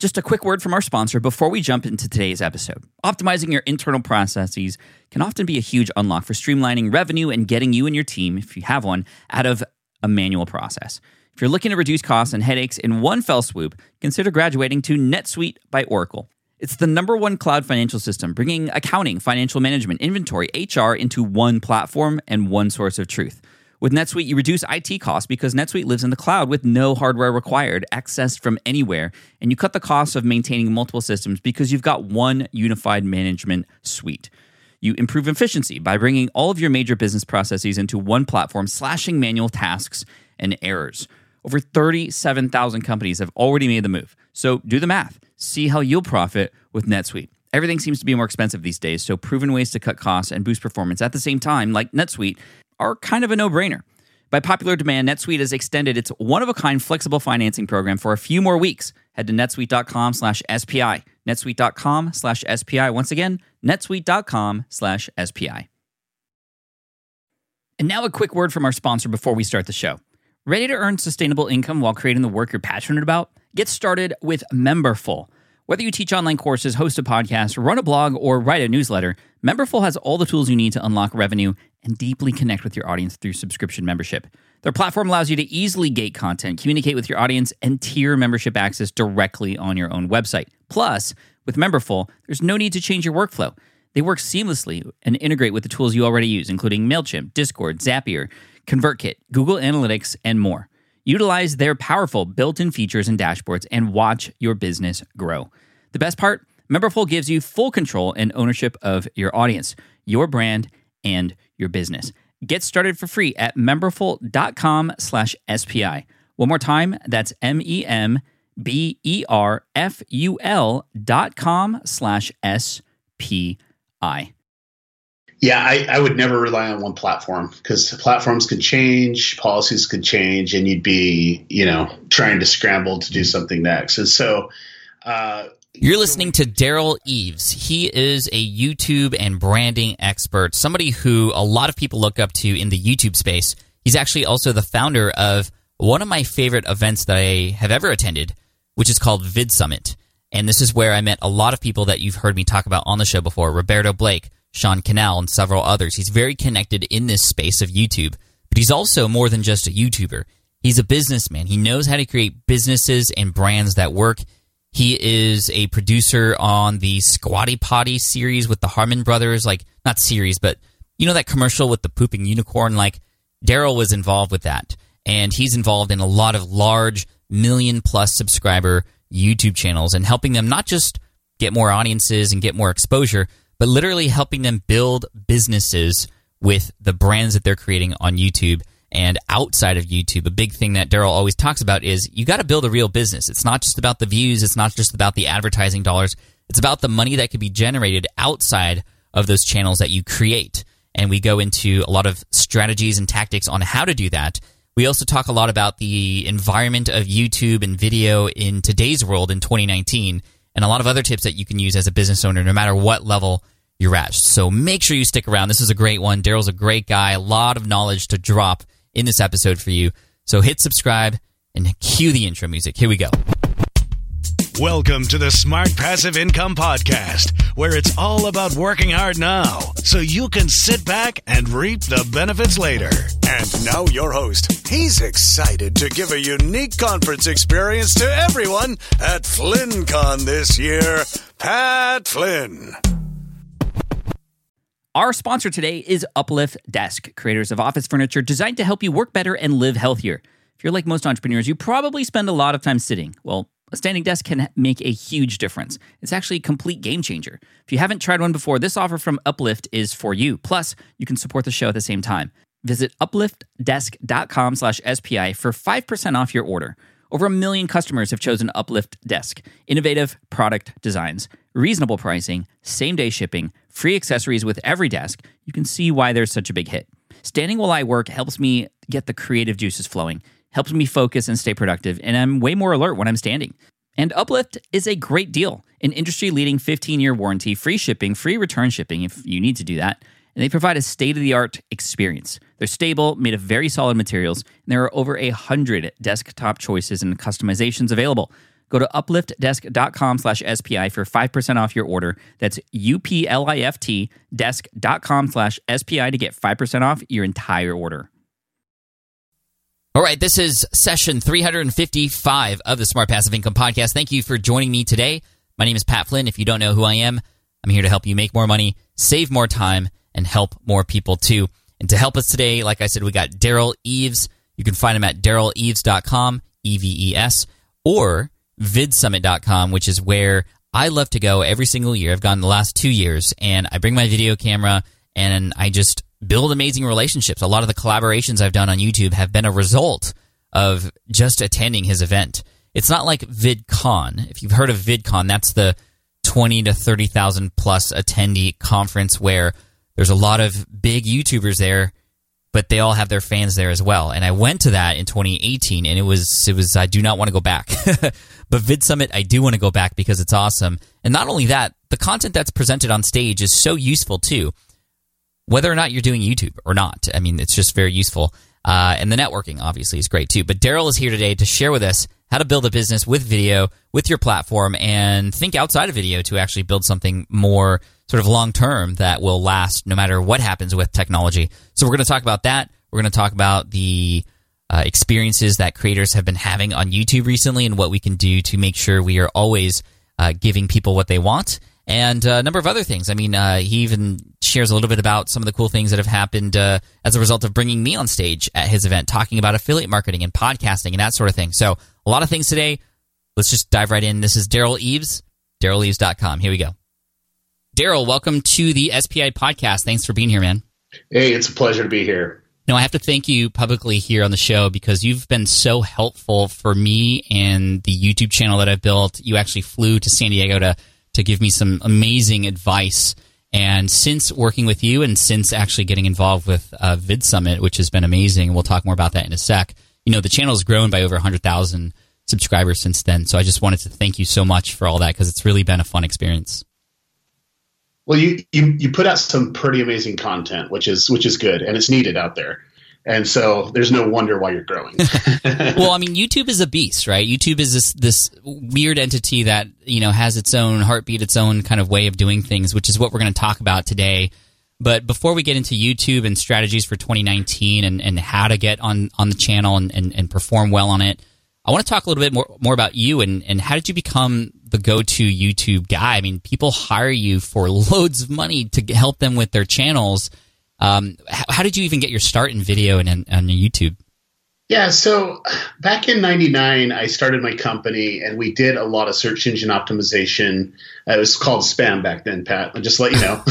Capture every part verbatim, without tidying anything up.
Just a quick word from our sponsor before we jump into today's episode. Optimizing your internal processes can often be a huge unlock for streamlining revenue and getting you and your team, if you have one, out of a manual process. If you're looking to reduce costs and headaches in one fell swoop, consider graduating to NetSuite by Oracle. It's the number one cloud financial system, bringing accounting, financial management, inventory, H R into one platform and one source of truth. With NetSuite, you reduce I T costs because NetSuite lives in the cloud with no hardware required, accessed from anywhere, and you cut the cost of maintaining multiple systems because you've got one unified management suite. You improve efficiency by bringing all of your major business processes into one platform, slashing manual tasks and errors. Over thirty-seven thousand companies have already made the move. So do the math. See how you'll profit with NetSuite. Everything seems to be more expensive these days, so proven ways to cut costs and boost performance at the same time, like NetSuite, are kind of a no-brainer. By popular demand, NetSuite has extended its one-of-a-kind flexible financing program for a few more weeks. Head to netsuite.com slash SPI. netsuite.com slash SPI. Once again, netsuite.com slash SPI. And now a quick word from our sponsor before we start the show. Ready to earn sustainable income while creating the work you're passionate about? Get started with Memberful. Whether you teach online courses, host a podcast, run a blog, or write a newsletter, Memberful has all the tools you need to unlock revenue and deeply connect with your audience through subscription membership. Their platform allows you to easily gate content, communicate with your audience, and tier membership access directly on your own website. Plus, with Memberful, there's no need to change your workflow. They work seamlessly and integrate with the tools you already use, including MailChimp, Discord, Zapier, ConvertKit, Google Analytics, and more. Utilize their powerful built-in features and dashboards and watch your business grow. The best part? Memberful gives you full control and ownership of your audience, your brand, and your business. Get started for free at memberful.com slash SPI. One more time, that's M-E-M-B-E-R-F-U-L dot com slash S-P-I. Yeah, I, I would never rely on one platform because platforms could change, policies could change, and you'd be, you know, trying to scramble to do something next. And so, uh, You're listening to Derral Eves. He is a YouTube and branding expert, somebody who a lot of people look up to in the YouTube space. He's actually also the founder of one of my favorite events that I have ever attended, which is called Vid Summit. And this is where I met a lot of people that you've heard me talk about on the show before, Roberto Blake, Sean Cannell, and several others. He's very connected in this space of YouTube, but he's also more than just a YouTuber. He's a businessman. He knows how to create businesses and brands that work. He is a producer on the Squatty Potty series with the Harmon brothers, like, not series, but you know that commercial with the pooping unicorn? Like, Derral was involved with that, and he's involved in a lot of large million-plus subscriber YouTube channels and helping them not just get more audiences and get more exposure, but literally helping them build businesses with the brands that they're creating on YouTube and outside of YouTube. A big thing that Derral always talks about is you got to build a real business. It's not just about the views. It's not just about the advertising dollars. It's about the money that could be generated outside of those channels that you create. And we go into a lot of strategies and tactics on how to do that. We also talk a lot about the environment of YouTube and video in today's world in twenty nineteen, and a lot of other tips that you can use as a business owner no matter what level you're at. So make sure you stick around. This is a great one. Derral's a great guy. A lot of knowledge to drop in this episode for you. So hit subscribe and cue the intro music. Here we go. Welcome to the Smart Passive Income Podcast, where it's all about working hard now so you can sit back and reap the benefits later. And now your host. He's excited to give a unique conference experience to everyone at FlynnCon this year, Pat Flynn. Our sponsor today is Uplift Desk, creators of office furniture designed to help you work better and live healthier. If you're like most entrepreneurs, you probably spend a lot of time sitting. Well, a standing desk can make a huge difference. It's actually a complete game changer. If you haven't tried one before, this offer from Uplift is for you. Plus, you can support the show at the same time. Visit upliftdesk.com slash SPI for five percent off your order. Over a million customers have chosen Uplift Desk. Innovative product designs, reasonable pricing, same-day shipping, free accessories with every desk. You can see why there's such a big hit. Standing while I work helps me get the creative juices flowing, helps me focus and stay productive, and I'm way more alert when I'm standing. And Uplift is a great deal. An industry-leading fifteen-year warranty, free shipping, free return shipping if you need to do that. And they provide a state-of-the-art experience. They're stable, made of very solid materials, and there are over one hundred desktop choices and customizations available. Go to upliftdesk.com slash SPI for five percent off your order. That's U-P-L-I-F-T desk.com slash SPI to get five percent off your entire order. All right, this is session three fifty-five of the Smart Passive Income Podcast. Thank you for joining me today. My name is Pat Flynn. If you don't know who I am, I'm here to help you make more money, save more time, and help more people too. And to help us today, like I said, we got Derral Eves. You can find him at derral eves dot com, E V E S, or vid summit dot com, which is where I love to go every single year. I've gone the last two years, and I bring my video camera, and I just build amazing relationships. A lot of the collaborations I've done on YouTube have been a result of just attending his event. It's not like VidCon. If you've heard of VidCon, that's the twenty to thirty thousand plus attendee conference where there's a lot of big YouTubers there, but they all have their fans there as well. And I went to that in twenty eighteen, and it was, it was I do not want to go back. But VidSummit, I do want to go back because it's awesome. And not only that, the content that's presented on stage is so useful too. Whether or not you're doing YouTube or not. I mean, it's just very useful. Uh, and the networking, obviously, is great too. But Derral is here today to share with us how to build a business with video, with your platform, and think outside of video to actually build something more sort of long-term that will last no matter what happens with technology. So we're going to talk about that. We're going to talk about the uh, experiences that creators have been having on YouTube recently and what we can do to make sure we are always uh, giving people what they want. And uh, a number of other things. I mean, uh, he even shares a little bit about some of the cool things that have happened uh, as a result of bringing me on stage at his event, talking about affiliate marketing and podcasting and that sort of thing. So a lot of things today. Let's just dive right in. This is Derral Eves, derral eves dot com. Here we go. Derral, welcome to the S P I podcast. Thanks for being here, man. Hey, it's a pleasure to be here. No, I have to thank you publicly here on the show because you've been so helpful for me and the YouTube channel that I've built. You actually flew to San Diego to to give me some amazing advice. And since working with you and since actually getting involved with uh, VidSummit, which has been amazing, and we'll talk more about that in a sec, you know, the channel has grown by over one hundred thousand subscribers since then. So I just wanted to thank you so much for all that because it's really been a fun experience. Well, you, you you put out some pretty amazing content, which is which is good, and it's needed out there. And so there's no wonder why you're growing. Well, I mean, YouTube is a beast, right? YouTube is this this weird entity that, you know, has its own heartbeat, its own kind of way of doing things, which is what we're going to talk about today. But before we get into YouTube and strategies for twenty nineteen and, and how to get on, on the channel and, and, and perform well on it, I want to talk a little bit more, more about you and, and how did you become the go-to YouTube guy? I mean, people hire you for loads of money to help them with their channels. Um, how, how did you even get your start in video and, and on YouTube? Yeah, so back in ninety-nine, I started my company, and we did a lot of search engine optimization. Uh, it was called spam back then, Pat. I'll just let you know.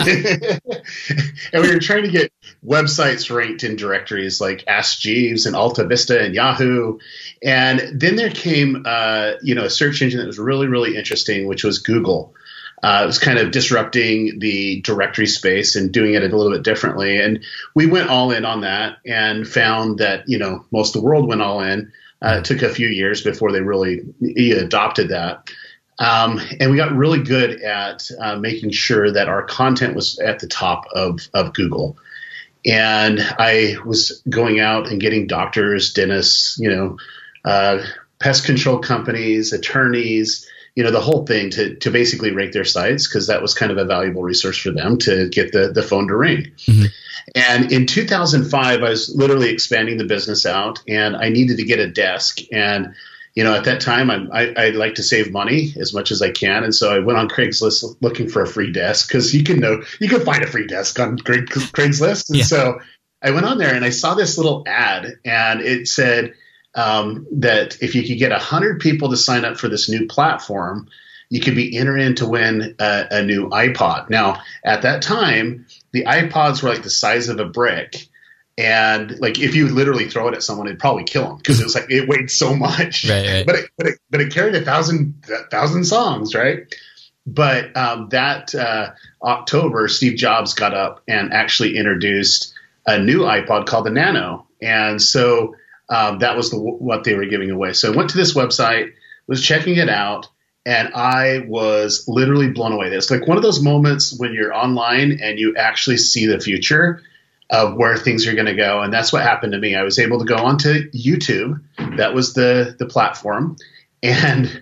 And we were trying to get websites ranked in directories like Ask Jeeves and Alta Vista and Yahoo. And then there came, uh, you know, a search engine that was really, really interesting, which was Google. Uh, it was kind of disrupting the directory space and doing it a little bit differently. And we went all in on that and found that, you know, most of the world went all in. Uh, it took a few years before they really adopted that. Um, and we got really good at uh, making sure that our content was at the top of, of Google. And I was going out and getting doctors, dentists, you know, uh, pest control companies, attorneys, you know, the whole thing to to basically rank their sites because that was kind of a valuable resource for them to get the, the phone to ring. Mm-hmm. And in two thousand five, I was literally expanding the business out and I needed to get a desk. And, you know, at that time, I, I, I like to save money as much as I can. And so I went on Craigslist looking for a free desk because you can know you can find a free desk on Craigslist. And yeah. So I went on there and I saw this little ad and it said, Um, that if you could get one hundred people to sign up for this new platform, you could be entered in to win a, a new iPod. Now, at that time, the iPods were like the size of a brick. And like if you literally throw it at someone, it'd probably kill them because it was like it weighed so much. Right, right. But, it, but, it, but it carried a thousand, a thousand songs, right? But um, that uh, October, Steve Jobs got up and actually introduced a new iPod called the Nano. And so Um, that was the, what they were giving away. So I went to this website, was checking it out, and I was literally blown away. It's like one of those moments when you're online and you actually see the future of where things are going to go. And that's what happened to me. I was able to go onto YouTube. That was the, the platform. And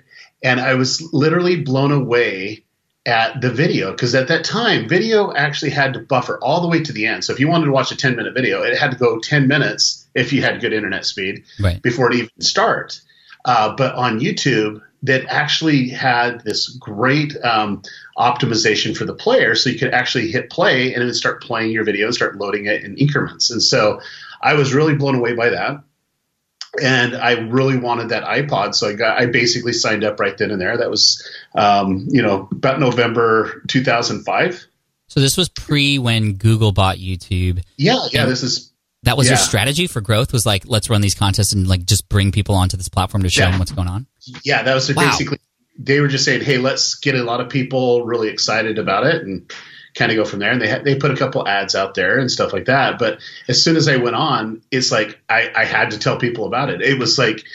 And I was literally blown away at the video, because at that time, video actually had to buffer all the way to the end. So if you wanted to watch a ten minute video, it had to go ten minutes if you had good internet speed right. before it even start. Uh, but on YouTube, that actually had this great um, optimization for the player, so you could actually hit play and it would start playing your video and start loading it in increments. And so I was really blown away by that. And I really wanted that iPod, so I got. I basically signed up right then and there. That was, um, you know, about November two thousand five. So this was pre when Google bought YouTube. Yeah, yeah. This is that was yeah. your strategy for growth. Was like, let's run these contests and like just bring people onto this platform to show yeah. them what's going on. Yeah, that was wow. basically. They were just saying, hey, let's get a lot of people really excited about it and kind of go from there. And they ha- they put a couple ads out there and stuff like that. But as soon as I went on, it's like I, I had to tell people about it. It was like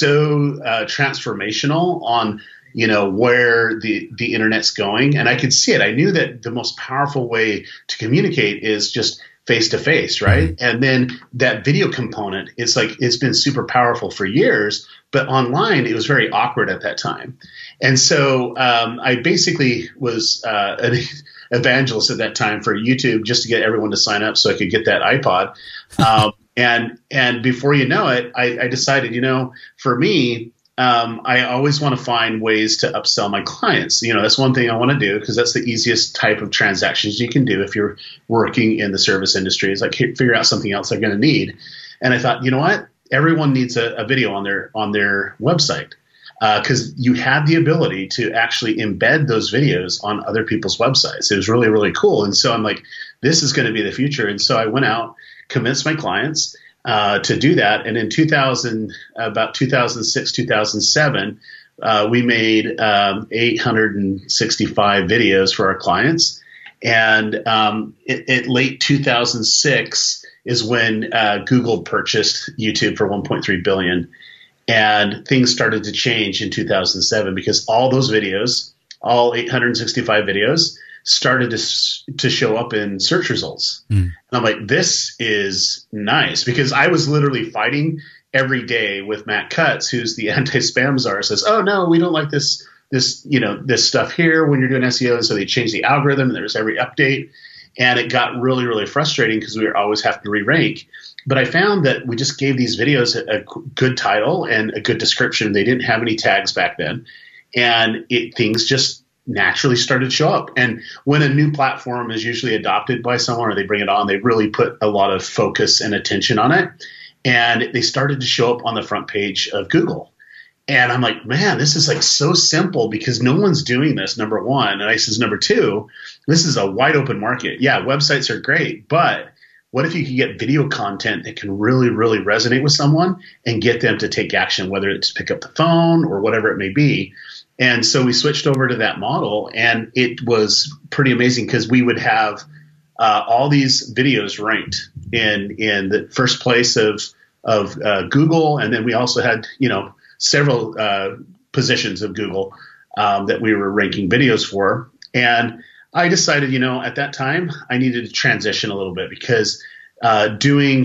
so uh, transformational on, you know, where the, the internet's going. And I could see it. I knew that the most powerful way to communicate is just face to face, right? Mm-hmm. And then that video component, it's like it's been super powerful for years, but online it was very awkward at that time. And so um, I basically was uh, an evangelist at that time for YouTube just to get everyone to sign up so I could get that iPod. Um, and and before you know it, I, I decided, you know, for me, um, I always want to find ways to upsell my clients. You know, that's one thing I want to do because that's the easiest type of transactions you can do if you're working in the service industry, is like figure out something else they're going to need. And I thought, you know what? Everyone needs a, a video on their on their website. Because uh, you had the ability to actually embed those videos on other people's websites. It was really, really cool. And so I'm like, this is going to be the future. And so I went out, convinced my clients uh, to do that. And in two thousand, about two thousand six, two thousand seven, uh, we made um, eight hundred sixty-five videos for our clients. And um, it, it late two thousand six is when uh, Google purchased YouTube for one point three billion dollars. And things started to change in two thousand seven because all those videos, all eight hundred sixty-five videos, started to to show up in search results. Mm. And I'm like, this is nice, because I was literally fighting every day with Matt Cutts, who's the anti-spam czar, says, oh, no, we don't like this, this, you know, this stuff here when you're doing S E O. And so they changed the algorithm and there was every update. And it got really, really frustrating because we were always having to re-rank. But I found that we just gave these videos a, a good title and a good description. They didn't have any tags back then. And it, things just naturally started to show up. And when a new platform is usually adopted by someone or they bring it on, they really put a lot of focus and attention on it. And they started to show up on the front page of Google. And I'm like, man, this is like so simple because no one's doing this, number one. And I says, number two, this is a wide open market. Yeah, websites are great, but what if you could get video content that can really, really resonate with someone and get them to take action, whether it's pick up the phone or whatever it may be? And so we switched over to that model, and it was pretty amazing because we would have uh, all these videos ranked in in the first place of of uh, Google, and then we also had, you know, several uh, positions of Google um, that we were ranking videos for. And I decided, you know, at that time I needed to transition a little bit because uh, doing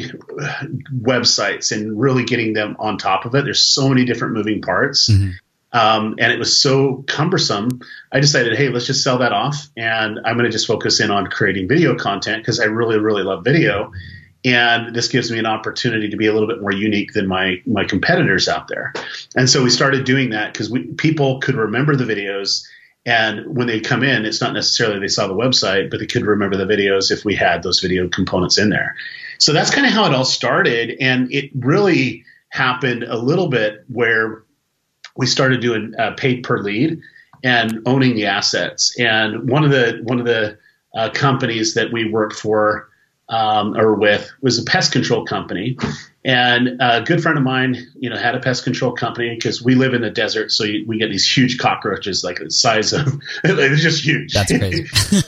websites and really getting them on top of it, there's so many different moving parts. Mm-hmm. Um, and it was so cumbersome. I decided, hey, let's just sell that off. And I'm going to just focus in on creating video content because I really, really love video. And this gives me an opportunity to be a little bit more unique than my my competitors out there. And so we started doing that because we people could remember the videos. And when they come in, it's not necessarily they saw the website, but they could remember the videos if we had those video components in there. So that's kind of how it all started. And it really happened a little bit where we started doing uh, paid per lead and owning the assets. And one of the one of the uh, companies that we worked for um, or with was a pest control company. And a good friend of mine, you know, had a pest control company because we live in the desert. So you, we get these huge cockroaches, like the size of, it's just huge. That's crazy.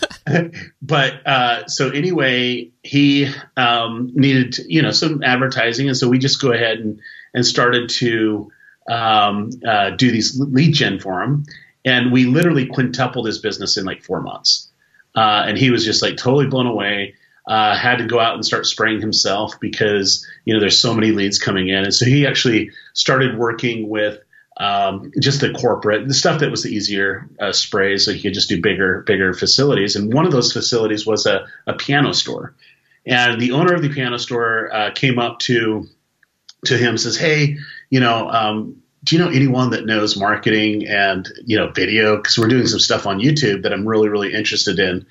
But uh, so anyway, he um, needed, you know, some advertising. And so we just go ahead and, and started to um, uh, do these lead gen for him. And we literally quintupled his business in like four months. Uh, and he was just like totally blown away. Uh, had to go out and start spraying himself because, you know, there's so many leads coming in. And so he actually started working with um, just the corporate, the stuff that was the easier uh, sprays, so he could just do bigger, bigger facilities. And one of those facilities was a, a piano store. And the owner of the piano store uh, came up to to him and says, hey, you know, um, do you know anyone that knows marketing and, you know, video? Because we're doing some stuff on YouTube that I'm really, really interested in.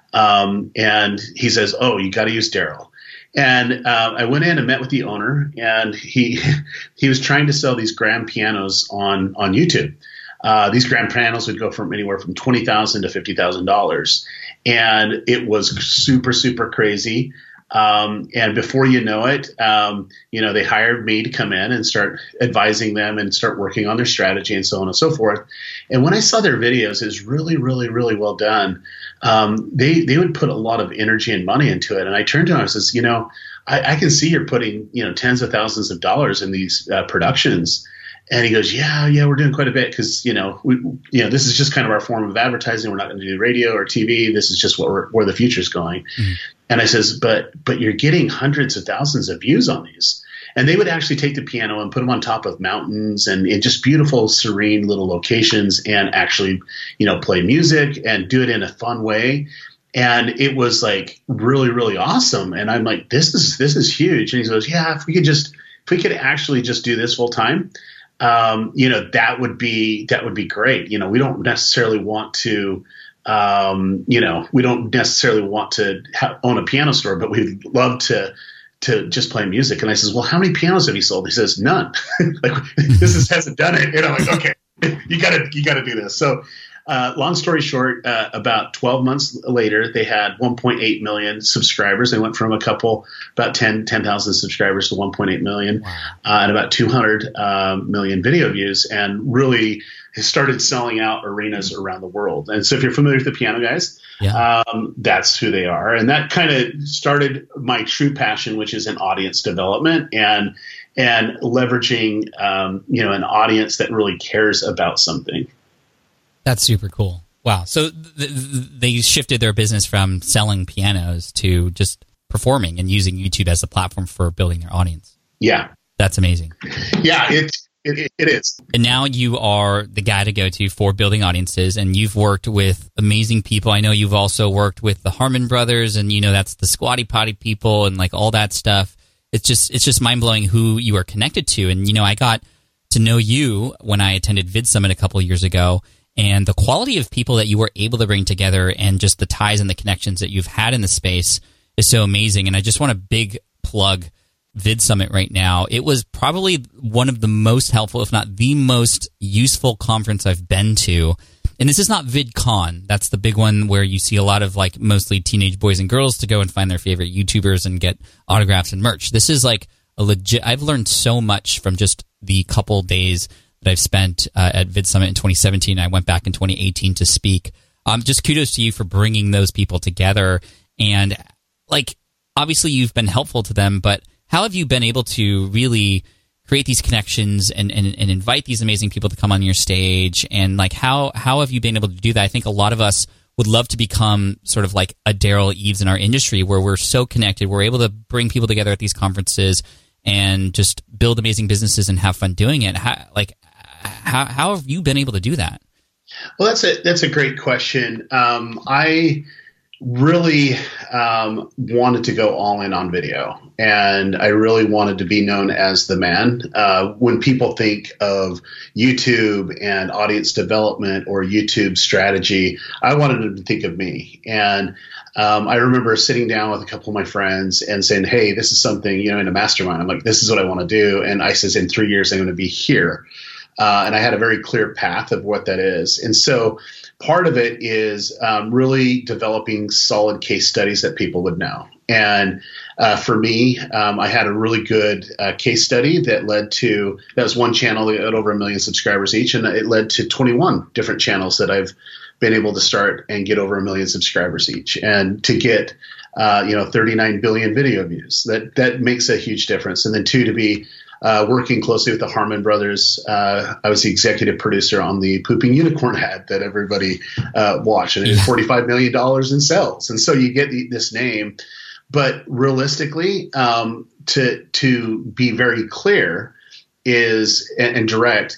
Um, and he says, oh, you got to use Daryl. And uh, I went in and met with the owner, and he he was trying to sell these grand pianos on on YouTube. Uh, these grand pianos would go from anywhere from twenty thousand dollars to fifty thousand dollars. And it was super, super crazy. Um, and before you know it, um, you know, they hired me to come in and start advising them and start working on their strategy and so on and so forth. And when I saw their videos, it was really, really, really well done. Um, they, they would put a lot of energy and money into it. And I turned to him and says, you know, I, I can see you're putting, you know, tens of thousands of dollars in these uh, productions. And he goes, yeah, yeah, we're doing quite a bit because, you know, we, you know, this is just kind of our form of advertising. We're not going to do radio or T V. This is just what we're, where the future's going. Mm-hmm. And I says, but but you're getting hundreds of thousands of views on these. And they would actually take the piano and put them on top of mountains and in just beautiful, serene little locations and actually, you know, play music and do it in a fun way. And it was like really, really awesome. And I'm like, this is this is huge. And he goes, yeah, if we could just if we could actually just do this full time. Um, you know, that would be, that would be great. You know, we don't necessarily want to, um, you know, we don't necessarily want to ha- own a piano store, but we'd love to, to just play music. And I says, well, how many pianos have you sold? He says, none. Like, this is, hasn't done it. And I'm like, okay, you gotta, you gotta do this. So, uh, long story short, uh, about twelve months later, they had one point eight million subscribers. They went from a couple, about ten thousand subscribers to one point eight million, wow. uh, and about two hundred uh, million video views, and really started selling out arenas around the world. And so if you're familiar with the Piano Guys, yeah. um, that's who they are. And that kind of started my true passion, which is in audience development and, and leveraging, um, you know, an audience that really cares about something. That's super cool. Wow. So th- th- they shifted their business from selling pianos to just performing and using YouTube as a platform for building their audience. Yeah. That's amazing. Yeah, it, it, it is. And now you are the guy to go to for building audiences, and you've worked with amazing people. I know you've also worked with the Harmon Brothers, and you know that's the Squatty Potty people and like all that stuff. It's just it's just mind-blowing who you are connected to. And, you know, I got to know you when I attended VidSummit a couple of years ago. And the quality of people that you were able to bring together and just the ties and the connections that you've had in the space is so amazing. And I just want to big plug VidSummit right now. It was probably one of the most helpful, if not the most useful conference I've been to. And this is not VidCon. That's the big one where you see a lot of like mostly teenage boys and girls to go and find their favorite YouTubers and get autographs and merch. This is like a legit, I've learned so much from just the couple days that I've spent uh, at VidSummit in twenty seventeen. I went back in twenty eighteen to speak. Um, just kudos to you for bringing those people together. And like, obviously you've been helpful to them, but how have you been able to really create these connections and, and, and invite these amazing people to come on your stage? And like, how, how have you been able to do that? I think a lot of us would love to become sort of like a Daryl Eves in our industry where we're so connected. We're able to bring people together at these conferences and just build amazing businesses and have fun doing it. How, like, How how have you been able to do that? Well, that's a that's a great question. Um, I really um, wanted to go all in on video, and I really wanted to be known as the man. Uh, when people think of YouTube and audience development or YouTube strategy, I wanted them to think of me. And um, I remember sitting down with a couple of my friends and saying, "Hey, this is something, you know, in a mastermind. I'm like, this is what I want to do." And I says, in three years, I'm going to be here. Uh, and I had a very clear path of what that is. And so part of it is um, really developing solid case studies that people would know. And uh, for me, um, I had a really good uh, case study that led to, that was one channel that had over a million subscribers each. And it led to twenty-one different channels that I've been able to start and get over a million subscribers each. And to get, uh, you know, thirty-nine billion video views, that, that makes a huge difference. And then two, to be Uh, working closely with the Harmon Brothers. Uh, I was the executive producer on the Pooping Unicorn ad that everybody uh, watched, and it was forty-five million dollars in sales. And so you get the, this name. But realistically, um, to to be very clear is and, and direct,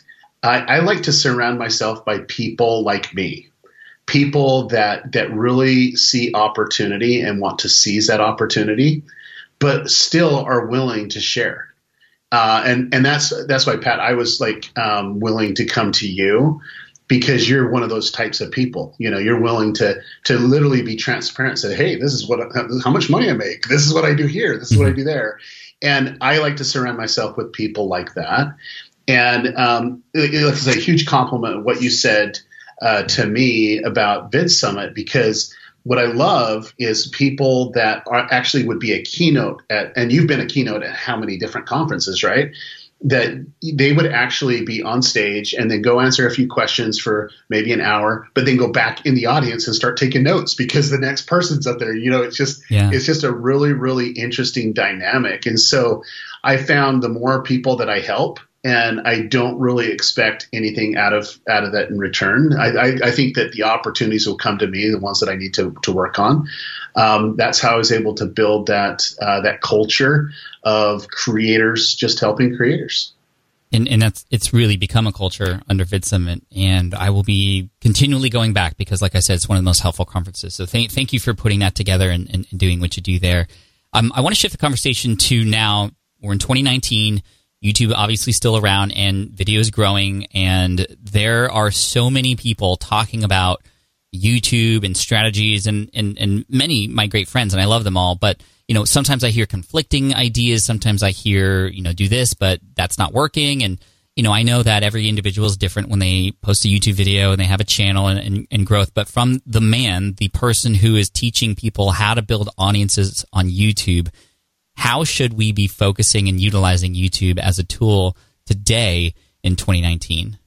I, I like to surround myself by people like me, people that that really see opportunity and want to seize that opportunity, but still are willing to share. Uh, and and that's that's why, Pat, I was like um, willing to come to you, because you're one of those types of people. You know, you're willing to to literally be transparent. Say, hey, this is what how much money I make. This is what I do here. This is what I do there. And I like to surround myself with people like that. And um, it, it's a huge compliment what you said uh, to me about VidSummit, because what I love is people that are actually would be a keynote at, and you've been a keynote at how many different conferences, right? That they would actually be on stage and then go answer a few questions for maybe an hour, but then go back in the audience and start taking notes because the next person's up there. You know, it's just yeah. it's just a really, really interesting dynamic. And so I found the more people that I help, and I don't really expect anything out of out of that in return. I, I, I think that the opportunities will come to me, the ones that I need to to work on. Um, that's how I was able to build that uh, that culture of creators just helping creators. And, and that's it's really become a culture under VidSummit, and I will be continually going back because, like I said, it's one of the most helpful conferences. So thank thank you for putting that together and, and, and doing what you do there. Um, I want to shift the conversation to now. We're in twenty nineteen. YouTube obviously still around, and video is growing, and there are so many people talking about YouTube and strategies, and, and, and many my great friends, and I love them all. But you know, sometimes I hear conflicting ideas. Sometimes I hear, you know, do this, but that's not working. And you know, I know that every individual is different when they post a YouTube video and they have a channel and, and, and growth. But from the man, the person who is teaching people how to build audiences on YouTube, how should we be focusing and utilizing YouTube as a tool today in twenty nineteen?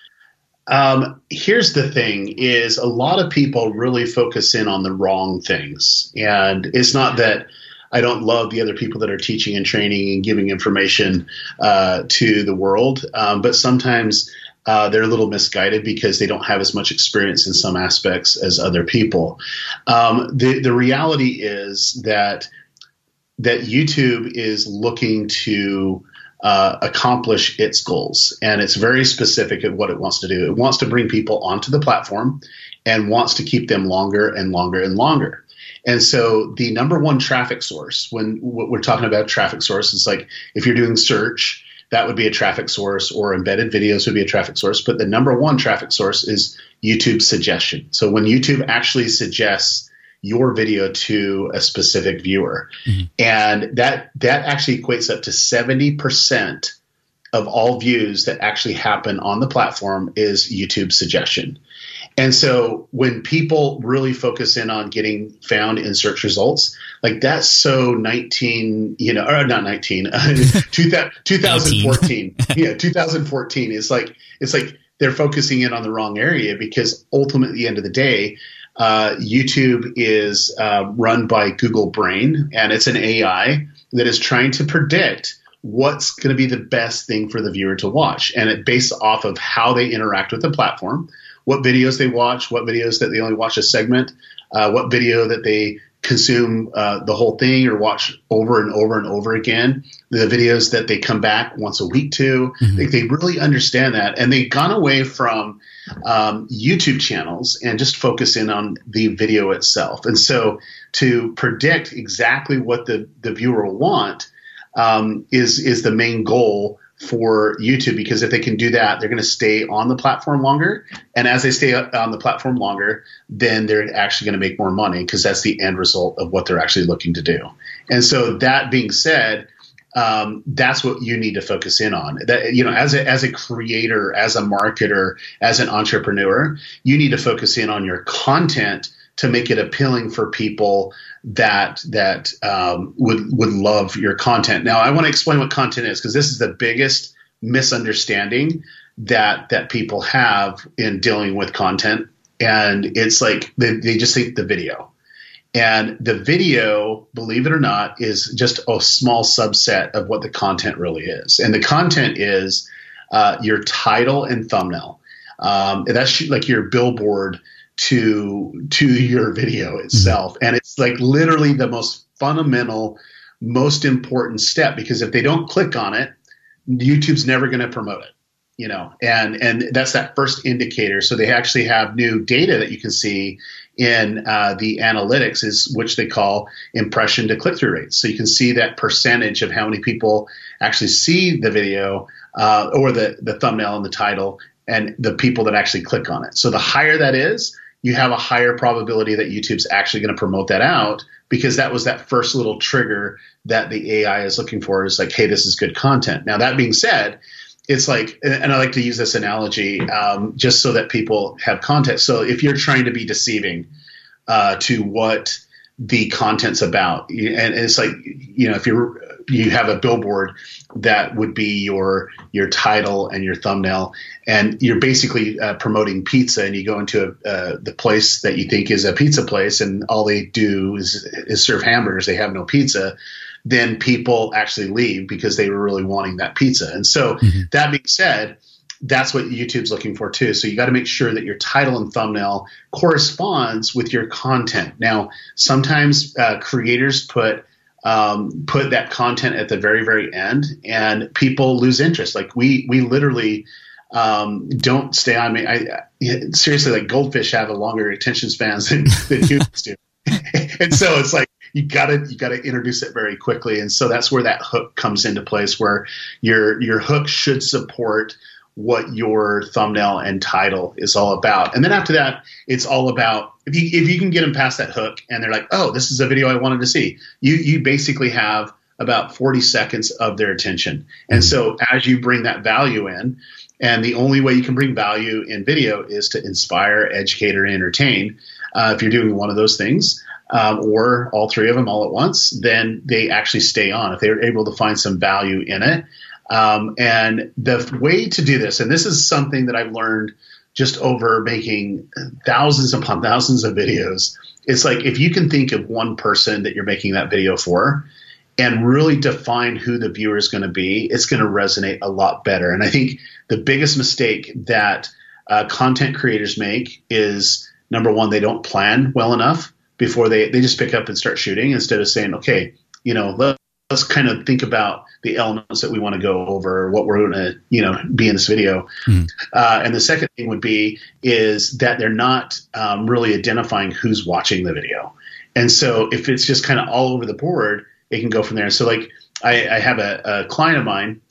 Um, here's the thing is a lot of people really focus in on the wrong things. And it's not that I don't love the other people that are teaching and training and giving information uh, to the world, um, but sometimes uh, they're a little misguided because they don't have as much experience in some aspects as other people. Um, the, the reality is that that YouTube is looking to uh, accomplish its goals, and it's very specific at what it wants to do. It wants to bring people onto the platform and wants to keep them longer and longer and longer. And so the number one traffic source, when what we're talking about traffic source, is like if you're doing search, that would be a traffic source, or embedded videos would be a traffic source. But the number one traffic source is YouTube suggestion. So when YouTube actually suggests your video to a specific viewer. Mm-hmm. And that that actually equates up to seventy percent of all views that actually happen on the platform is YouTube suggestion. And so when people really focus in on getting found in search results, like that's so nineteen, you know, or not nineteen, twenty fourteen. Yeah, twenty fourteen is like, it's like they're focusing in on the wrong area, because ultimately at the end of the day, Uh, YouTube is uh, run by Google Brain, and it's an A I that is trying to predict what's going to be the best thing for the viewer to watch. And it based off of how they interact with the platform, what videos they watch, what videos that they only watch a segment, uh, what video that they consume uh, the whole thing or watch over and over and over again, the videos that they come back once a week to. Mm-hmm. They, they really understand that. And they've gone away from um, YouTube channels and just focus in on the video itself. And so to predict exactly what the, the viewer will want um, is, is the main goal for YouTube, because if they can do that, they're going to stay on the platform longer. And as they stay on the platform longer, then they're actually going to make more money, because that's the end result of what they're actually looking to do. And so that being said, um, that's what you need to focus in on. That, you know, as a, as a creator, as a marketer, as an entrepreneur, you need to focus in on your content to make it appealing for people that that um, would would love your content. Now, I want to explain what content is, because this is the biggest misunderstanding that that people have in dealing with content. And it's like they, they just think the video. And the video, believe it or not, is just a small subset of what the content really is. And the content is uh, your title and thumbnail. Um, and that's like your billboard to to your video itself. Mm-hmm. And it's like literally the most fundamental, most important step, because if they don't click on it, YouTube's never going to promote it. you know, and, and that's that first indicator. So they actually have new data that you can see in uh, the analytics, is which they call impression to click-through rates. So you can see that percentage of how many people actually see the video uh, or the, the thumbnail and the title, and the people that actually click on it. So the higher that is, you have a higher probability that YouTube's actually going to promote that out, because that was that first little trigger that the A I is looking for, is like, hey, this is good content. Now, that being said, it's like, and I like to use this analogy um, just so that people have context. So if you're trying to be deceiving uh, to what the content's about, and it's like, you know, if you're you have a billboard that would be your your title and your thumbnail, and you're basically uh, promoting pizza, and you go into a, uh, the place that you think is a pizza place, and all they do is, is serve hamburgers. They have no pizza. Then people actually leave because they were really wanting that pizza. And so mm-hmm. that being said, that's what YouTube's looking for too. So you got to make sure that your title and thumbnail corresponds with your content. Now, sometimes uh, creators put um, put that content at the very, very end, and people lose interest. Like we we literally um, don't stay on. I, I seriously, like goldfish have a longer attention spans than, than humans do. And so it's like, you gotta you gotta introduce it very quickly, and so that's where that hook comes into place, where your your hook should support what your thumbnail and title is all about. And then after that, it's all about, if you if you can get them past that hook and they're like, oh, this is a video I wanted to see, you you basically have about forty seconds of their attention. And so as you bring that value in, and the only way you can bring value in video is to inspire, educate, or entertain. Uh, if you're doing one of those things, Um, or all three of them all at once, then they actually stay on if they're able to find some value in it. Um, and the way to do this, and this is something that I've learned just over making thousands upon thousands of videos, it's like, if you can think of one person that you're making that video for and really define who the viewer is going to be, it's going to resonate a lot better. And I think the biggest mistake that uh, content creators make is, number one, they don't plan well enough before they, they just pick up and start shooting, instead of saying, okay, you know, let, let's kind of think about the elements that we want to go over, what we're going to, you know, be in this video. Mm-hmm. Uh, and the second thing would be is that they're not um, really identifying who's watching the video. And so if it's just kind of all over the board, it can go from there. So like I, I have a, a client of mine,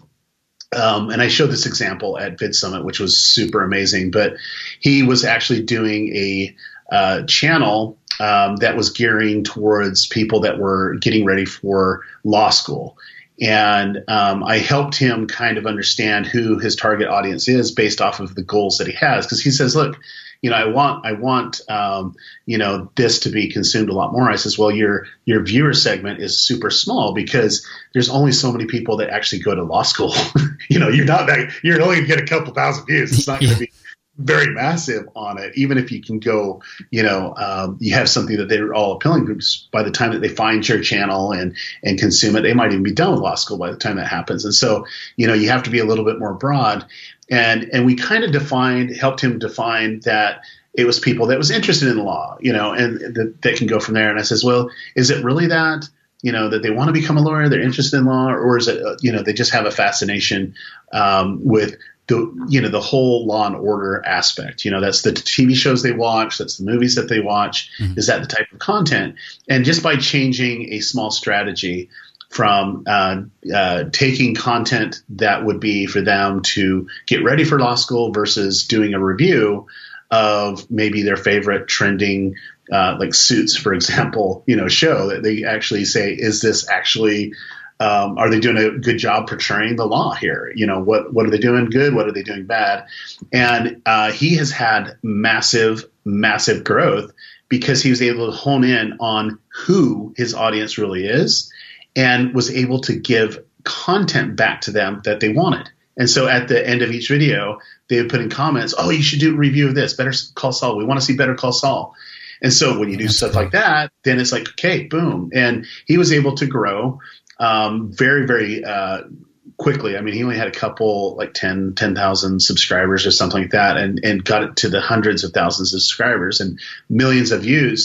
um, and I showed this example at Vid Summit, which was super amazing, but he was actually doing a uh, channel Um, that was gearing towards people that were getting ready for law school. And um, I helped him kind of understand who his target audience is based off of the goals that he has. Because he says, look, you know, I want, I want, um, you know, this to be consumed a lot more. I says, well, your your viewer segment is super small because there's only so many people that actually go to law school. You know, you're not that, you're only going to get a couple thousand views. It's not going to be very massive on it. Even if you can go, you know, um, you have something that they're all appealing groups, by the time that they find your channel and, and consume it, they might even be done with law school by the time that happens. And so, you know, you have to be a little bit more broad. And, and we kind of defined, helped him define that it was people that was interested in law, you know, and that, that can go from there. And I says, well, is it really that, you know, that they want to become a lawyer, they're interested in law, or is it, you know, they just have a fascination um, with the, you know, the whole Law and Order aspect? You know, that's the T V shows they watch, that's the movies that they watch. Mm-hmm. Is that the type of content? And just by changing a small strategy from uh, uh, taking content that would be for them to get ready for law school versus doing a review of maybe their favorite trending, uh, like Suits, for example, you know, show, that they actually say, is this actually Um, are they doing a good job portraying the law here? You know, what, what are they doing good? What are they doing bad? And uh, he has had massive, massive growth because he was able to hone in on who his audience really is and was able to give content back to them that they wanted. And so at the end of each video, they would put in comments, oh, you should do a review of this, Better Call Saul. We want to see Better Call Saul. And so when you do stuff like that, then it's like, okay, boom. And he was able to grow Um, very, very uh, quickly. I mean, he only had a couple, like ten, ten thousand subscribers or something like that, and, and got it to the hundreds of thousands of subscribers and millions of views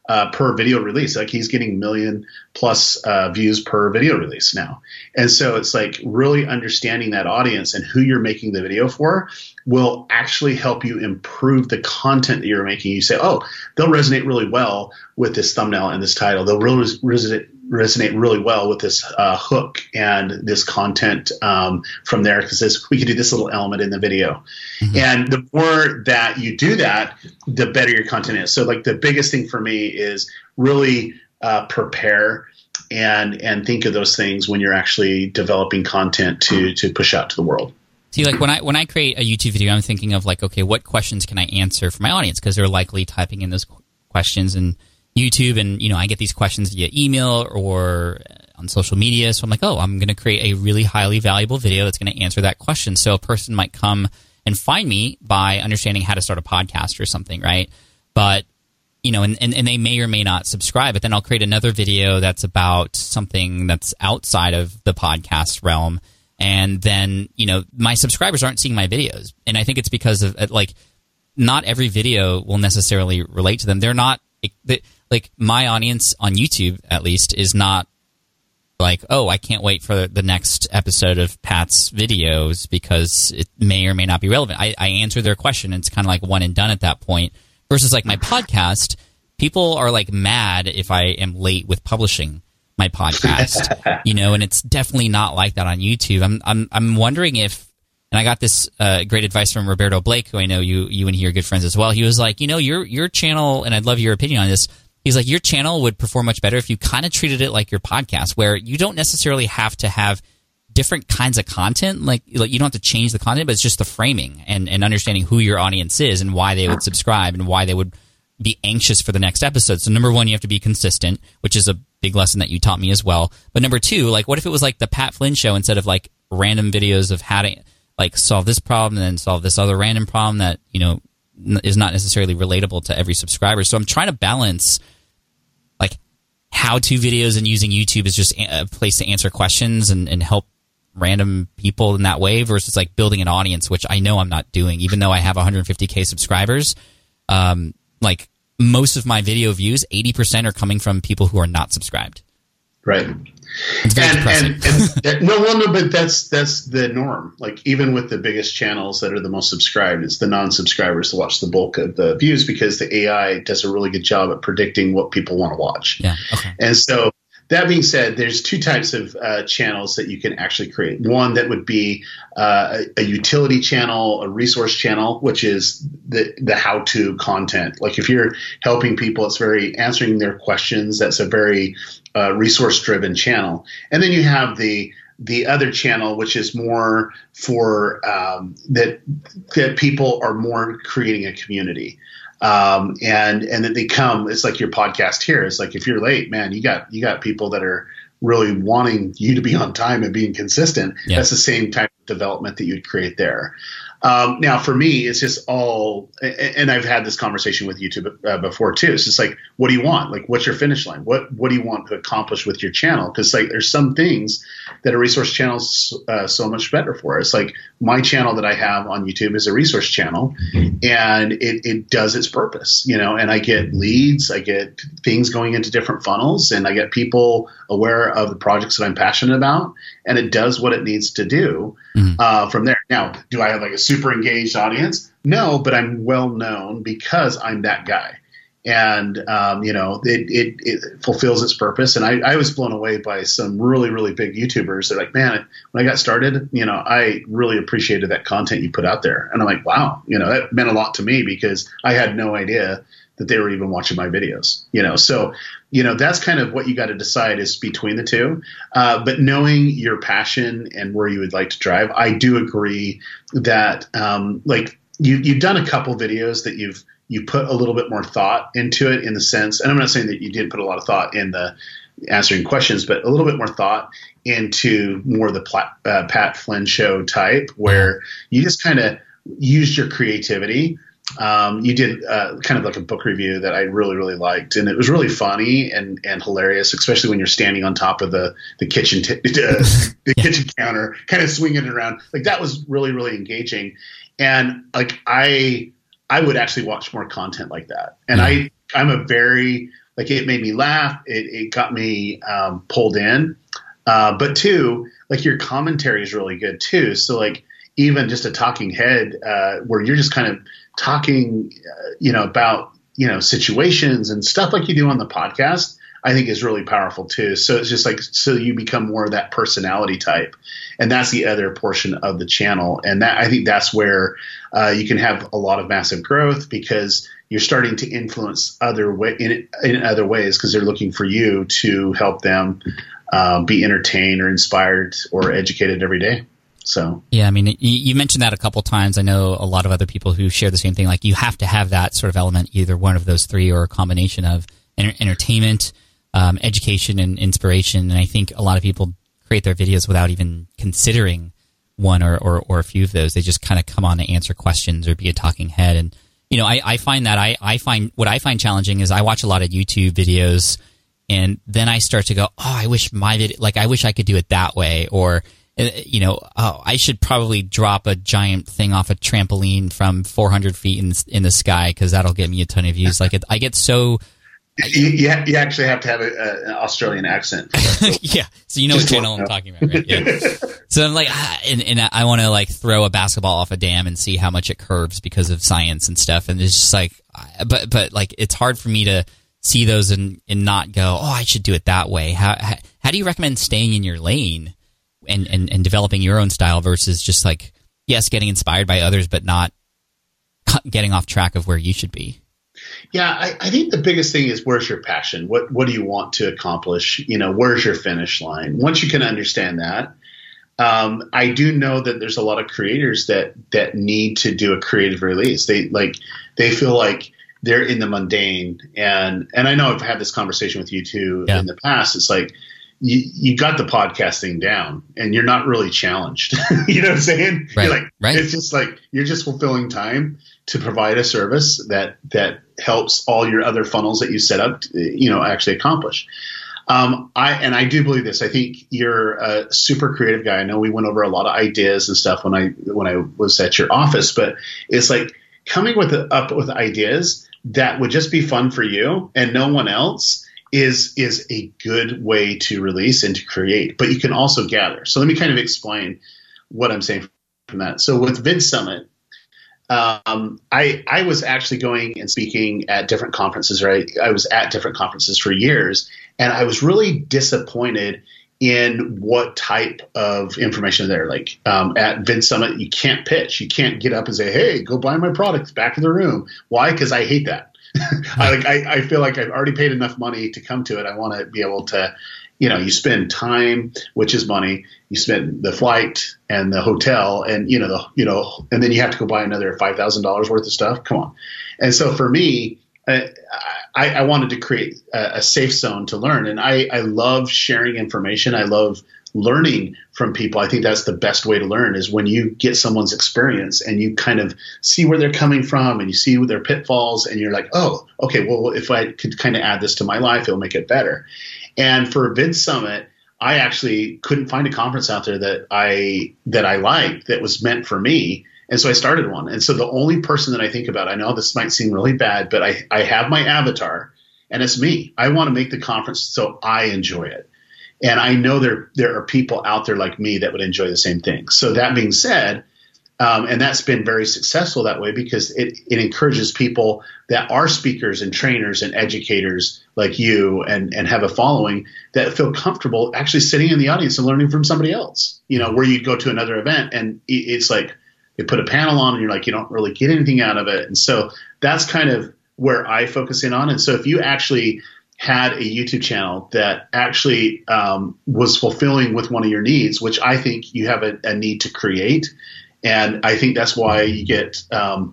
uh, per video release. Like he's getting million plus uh, views per video release now. And so it's like really understanding that audience and who you're making the video for will actually help you improve the content that you're making. You say, oh, they'll resonate really well with this thumbnail and this title. They'll really resonate, resonate really well with this uh, hook and this content um, from there, because we could do this little element in the video. Mm-hmm. And the more that you do that, the better your content is. So like the biggest thing for me is really uh, prepare and and think of those things when you're actually developing content to to push out to the world. See, like when I when I create a YouTube video, I'm thinking of like, okay, what questions can I answer for my audience? Because they're likely typing in those qu- questions in YouTube, and you know, I get these questions via email or on social media. So I'm like, oh, I'm going to create a really highly valuable video that's going to answer that question. So a person might come and find me by understanding how to start a podcast or something, right? But you know, and, and, and they may or may not subscribe, but then I'll create another video that's about something that's outside of the podcast realm. And then, you know, my subscribers aren't seeing my videos. And I think it's because of, like, not every video will necessarily relate to them. They're not, like, my audience on YouTube, at least, is not like, oh, I can't wait for the next episode of Pat's videos because it may or may not be relevant. I, I answer their question, and it's kind of like one and done at that point. Versus, like, my podcast, people are, like, mad if I am late with publishing my podcast, you know, and it's definitely not like that on YouTube. I'm I'm I'm wondering if, and I got this uh, great advice from Roberto Blake, who I know you you and he are good friends as well. He was like, you know, your your channel, and I'd love your opinion on this. He's like, your channel would perform much better if you kind of treated it like your podcast, where you don't necessarily have to have different kinds of content. Like, like you don't have to change the content, but it's just the framing and, and understanding who your audience is and why they would subscribe and why they would be anxious for the next episode. So number one, you have to be consistent, which is a big lesson that you taught me as well. But number two, like, what if it was like the Pat Flynn Show instead of like random videos of how to like solve this problem and then solve this other random problem that, you know, is not necessarily relatable to every subscriber. So I'm trying to balance like how-to videos, and using YouTube as just a place to answer questions and, and help random people in that way versus like building an audience, which I know I'm not doing, even though I have one hundred fifty K subscribers. Um, like most of my video views, eighty percent are coming from people who are not subscribed. Right. It's very and, depressing. And, and, no, well, no, but that's that's the norm. Like even with the biggest channels that are the most subscribed, it's the non-subscribers that watch the bulk of the views because the A I does a really good job at predicting what people want to watch. Yeah. Okay. And so that being said, there's two types of uh, channels that you can actually create. One that would be uh, a, a utility channel, a resource channel, which is the the how-to content. Like if you're helping people, it's very answering their questions. That's a very uh, resource-driven channel. And then you have the the other channel, which is more for um, that that people are more creating a community. Um, and, and then they come, it's like your podcast here. It's like, if you're late, man, you got, you got people that are really wanting you to be on time and being consistent. Yeah. That's the same type of development that you'd create there. Um, now for me, it's just all, and I've had this conversation with YouTube uh, before too. It's just like, what do you want? Like, what's your finish line? What, what do you want to accomplish with your channel? Cause like, there's some things that a resource channel is uh, so much better for. It's like my channel that I have on YouTube is a resource channel, mm-hmm. and it, it does its purpose, you know, and I get leads, I get things going into different funnels, and I get people aware of the projects that I'm passionate about, and it does what it needs to do mm-hmm. uh, from there. Now, do I have like a super engaged audience? No, but I'm well known because I'm that guy. And, um, you know, it, it, it fulfills its purpose. And I, I was blown away by some really, really big YouTubers. They're like, man, when I got started, you know, I really appreciated that content you put out there. And I'm like, wow, you know, that meant a lot to me because I had no idea that they were even watching my videos, you know. So, you know, that's kind of what you got to decide is between the two. Uh, but knowing your passion and where you would like to drive, I do agree that, um, like, you, you've done a couple videos that you've, you put a little bit more thought into it in the sense, and I'm not saying that you did put a lot of thought in the answering questions, but a little bit more thought into more the Pla- uh, Pat Flynn Show type, where you just kind of used your creativity. Um, you did uh, kind of like a book review that I really, really liked, and it was really funny and, and hilarious, especially when you're standing on top of the the kitchen t- uh, the yeah. kitchen counter, kind of swinging it around. Like that was really, really engaging, and like I I would actually watch more content like that. And I, I'm a very, like, it made me laugh. It, it got me um, pulled in. Uh, but two, like, your commentary is really good too. So like, even just a talking head uh, where you're just kind of talking, uh, you know, about, you know, situations and stuff like you do on the podcast, I think is really powerful too. So it's just like, so you become more of that personality type. And that's the other portion of the channel. And that, I think that's where uh, you can have a lot of massive growth, because you're starting to influence other way in, in other ways, because they're looking for you to help them uh, be entertained or inspired or educated every day. So yeah, I mean, you, you mentioned that a couple times. I know a lot of other people who share the same thing. Like, you have to have that sort of element, either one of those three or a combination of enter- entertainment, um, education, and inspiration. And I think a lot of people create their videos without even considering one or, or, or a few of those. They just kind of come on to answer questions or be a talking head. And, you know, I, I find that I, I find what I find challenging is I watch a lot of YouTube videos, and then I start to go, oh, I wish my video, like, I wish I could do it that way. Or, you know, oh, I should probably drop a giant thing off a trampoline from four hundred feet in in the sky, because that'll get me a ton of views. Like, it, I get so. You, you, ha- you actually have to have a, a, an Australian accent. Yeah, so you know what channel I'm talking about, right? Yeah. So I'm like, ah, and, and I want to like throw a basketball off a dam and see how much it curves because of science and stuff. And it's just like, but but like, it's hard for me to see those and, and not go, oh, I should do it that way. How how, how do you recommend staying in your lane and, and, and developing your own style versus just like, yes, getting inspired by others, but not getting off track of where you should be? Yeah, I, I think the biggest thing is, where's your passion? What what do you want to accomplish? You know, where's your finish line? Once you can understand that, um, I do know that there's a lot of creators that that need to do a creative release. They like they feel like they're in the mundane, and and I know I've had this conversation with you too yeah. in the past. It's like, you, you got the podcasting down and you're not really challenged. You know what I'm saying? Right. You're like, right. It's just like, you're just fulfilling time to provide a service that, that helps all your other funnels that you set up, to, you know, actually accomplish. Um, I, and I do believe this. I think you're a super creative guy. I know we went over a lot of ideas and stuff when I, when I was at your office, but it's like coming with the, up with ideas that would just be fun for you and no one else is is a good way to release and to create, but you can also gather. So let me kind of explain what I'm saying from that. So with VidSummit, um, I I was actually going and speaking at different conferences, right? I was at different conferences for years, and I was really disappointed in what type of information is there. Like um, at VidSummit, you can't pitch. You can't get up and say, hey, go buy my product, back in the room. Why? Because I hate that. I like. I, I feel like I've already paid enough money to come to it. I want to be able to, you know, you spend time, which is money. You spend the flight and the hotel, and you know the, you know, and then you have to go buy another five thousand dollars worth of stuff. Come on. And so for me, I, I, I wanted to create a, a safe zone to learn, and I, I love sharing information. I love learning from people. I think that's the best way to learn, is when you get someone's experience and you kind of see where they're coming from and you see their pitfalls and you're like, oh, okay, well, if I could kind of add this to my life, it'll make it better. And for VidSummit, I actually couldn't find a conference out there that I, that I liked that was meant for me. And so I started one. And so the only person that I think about, I know this might seem really bad, but I, I have my avatar and it's me. I want to make the conference so I enjoy it. And I know there there are people out there like me that would enjoy the same thing. So that being said, um, and that's been very successful that way, because it, it encourages people that are speakers and trainers and educators like you and, and have a following that feel comfortable actually sitting in the audience and learning from somebody else, you know, where you go to another event and it's like they put a panel on and you're like, you don't really get anything out of it. And so that's kind of where I focus in on. And so if you actually had a YouTube channel that actually um, was fulfilling with one of your needs, which I think you have a, a need to create. And I think that's why you get um,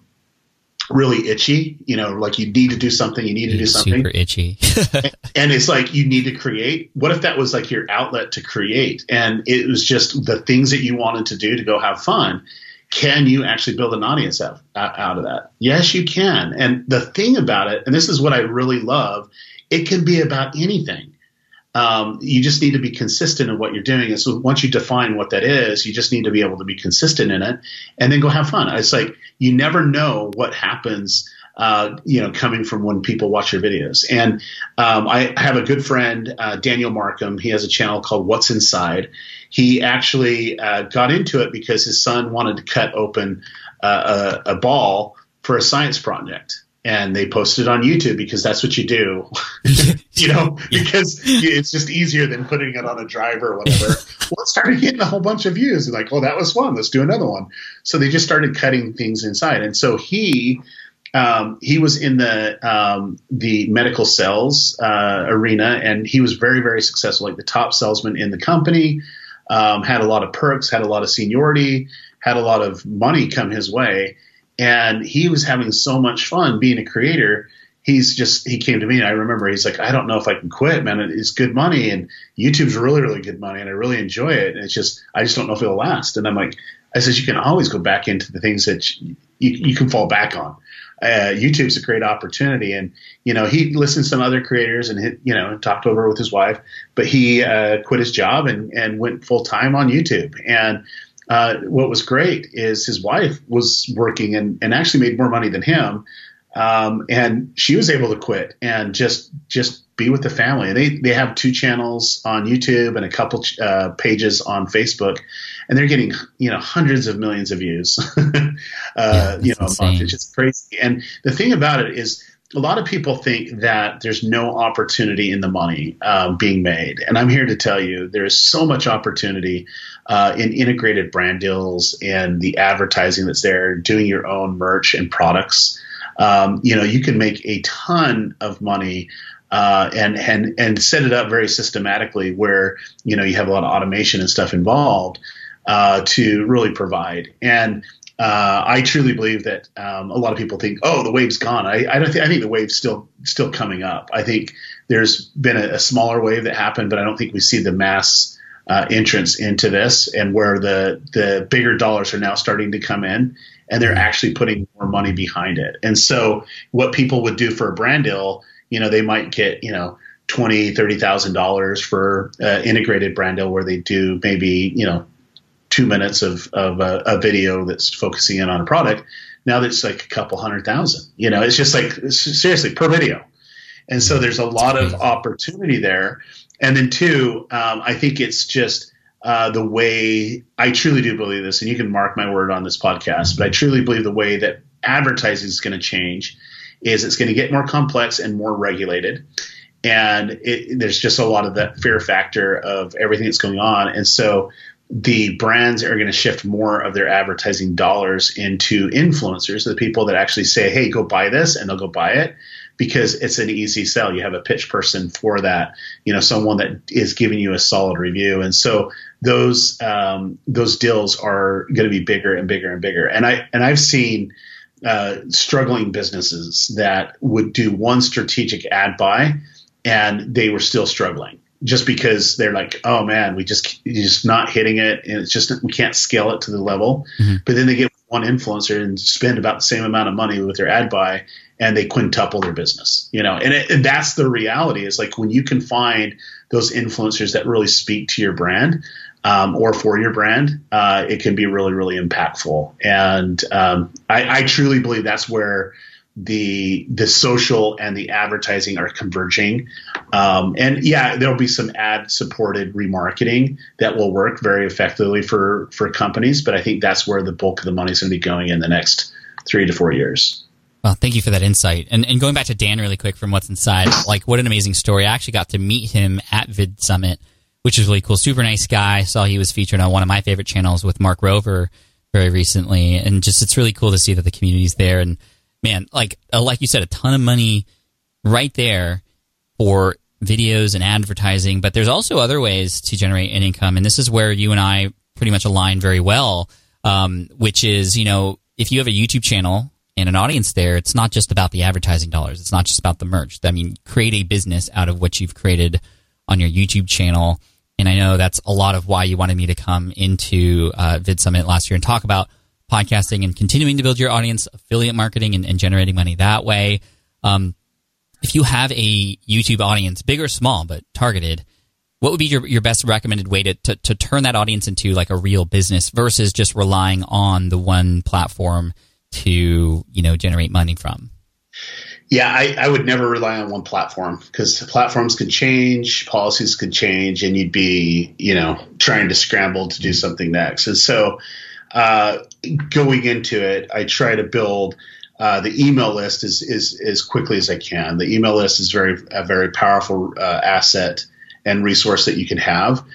really itchy, you know, like you need to do something, you need to do something. Super itchy. And it's like, you need to create. What if that was like your outlet to create? And it was just the things that you wanted to do to go have fun. Can you actually build an audience out, out of that? Yes, you can. And the thing about it, and this is what I really love, it can be about anything. Um, you just need to be consistent in what you're doing. And so once you define what that is, you just need to be able to be consistent in it and then go have fun. It's like you never know what happens, uh, you know, coming from when people watch your videos. And um, I have a good friend, uh, Daniel Markham. He has a channel called What's Inside. He actually uh, got into it because his son wanted to cut open uh, a, a ball for a science project. And they posted it on YouTube because that's what you do, you know, because it's just easier than putting it on a driver or whatever. Well, it started getting a whole bunch of views. And like, oh, that was fun. Let's do another one. So they just started cutting things inside. And so he um, he was in the um, the medical sales uh, arena, and he was very, very successful, like the top salesman in the company, um, had a lot of perks, had a lot of seniority, had a lot of money come his way. And he was having so much fun being a creator. He's just, he came to me and I remember he's like, I don't know if I can quit, man. It's good money and YouTube's really, really good money and I really enjoy it. And it's just, I just don't know if it'll last. And I'm like, I says, you can always go back into the things that you, you can fall back on. Uh, YouTube's a great opportunity. And, you know, he listened to some other creators and, hit, you know, talked over with his wife, but he uh, quit his job and, and went full time on YouTube. And Uh, what was great is his wife was working and, and actually made more money than him. Um, and she was able to quit and just, just be with the family. They, they have two channels on YouTube and a couple uh, pages on Facebook, and they're getting, you know, hundreds of millions of views, uh, yeah, you know, insane. a month. It's just crazy. And the thing about it is, a lot of people think that there's no opportunity in the money um, being made. And I'm here to tell you there is so much opportunity uh, in integrated brand deals and the advertising that's there, doing your own merch and products. Um, you know, you can make a ton of money uh, and, and, and set it up very systematically where, you know, you have a lot of automation and stuff involved uh, to really provide. And Uh, I truly believe that um, a lot of people think, "Oh, the wave's gone." I, I don't think. I think the wave's still still coming up. I think there's been a, a smaller wave that happened, but I don't think we see the mass uh, entrance into this, and where the the bigger dollars are now starting to come in, and they're actually putting more money behind it. And so, what people would do for a brand deal, you know, they might get, you know, twenty, thirty thousand dollars for uh, integrated brand deal, where they do maybe, you know, two minutes of, of a, a video that's focusing in on a product. Now that's like a couple hundred thousand, you know, it's just like, seriously, per video. And so there's a lot of opportunity there. And then two, um, I think it's just uh, the way, I truly do believe this, and you can mark my word on this podcast, but I truly believe the way that advertising is going to change is it's going to get more complex and more regulated. And it, there's just a lot of that fear factor of everything that's going on. And so the brands are going to shift more of their advertising dollars into influencers, the people that actually say, hey, go buy this, and they'll go buy it because it's an easy sell. You have a pitch person for that, you know, someone that is giving you a solid review. And so those um, those deals are going to be bigger and bigger and bigger. And I and I've seen uh, struggling businesses that would do one strategic ad buy and they were still struggling. Just because they're like, oh man, we just you're just not hitting it, and it's just we can't scale it to the level. Mm-hmm. But then they get one influencer and spend about the same amount of money with their ad buy, and they quintuple their business. You know, and, it, and that's the reality. Is like when you can find those influencers that really speak to your brand um, or for your brand, uh, it can be really, really impactful. And um, I, I truly believe that's where the the social and the advertising are converging. Um, and yeah, there'll be some ad supported remarketing that will work very effectively for, for companies. But I think that's where the bulk of the money is going to be going in the next three to four years. Well, thank you for that insight. And, and going back to Dan really quick from What's Inside, like what an amazing story. I actually got to meet him at Vid Summit, which is really cool. Super nice guy. I saw he was featured on one of my favorite channels with Mark Rover very recently. And just, it's really cool to see that the community's there. And man, like uh, like you said, a ton of money right there for videos and advertising, but there's also other ways to generate an income, and this is where you and I pretty much align very well, um, which is, you know, if you have a YouTube channel and an audience there, it's not just about the advertising dollars. It's not just about the merch. I mean, create a business out of what you've created on your YouTube channel, and I know that's a lot of why you wanted me to come into uh, Vid Summit last year and talk about podcasting and continuing to build your audience, affiliate marketing, and, and generating money that way. Um, if you have a YouTube audience, big or small, but targeted, what would be your, your best recommended way to, to, to turn that audience into like a real business versus just relying on the one platform to, you know, generate money from? Yeah, I, I would never rely on one platform because platforms could change, policies could change, and you'd be, you know, trying to scramble to do something next. And so uh, going into it, I try to build uh, the email list as, as, as quickly as I can. The email list is very a very powerful uh, asset and resource that you can have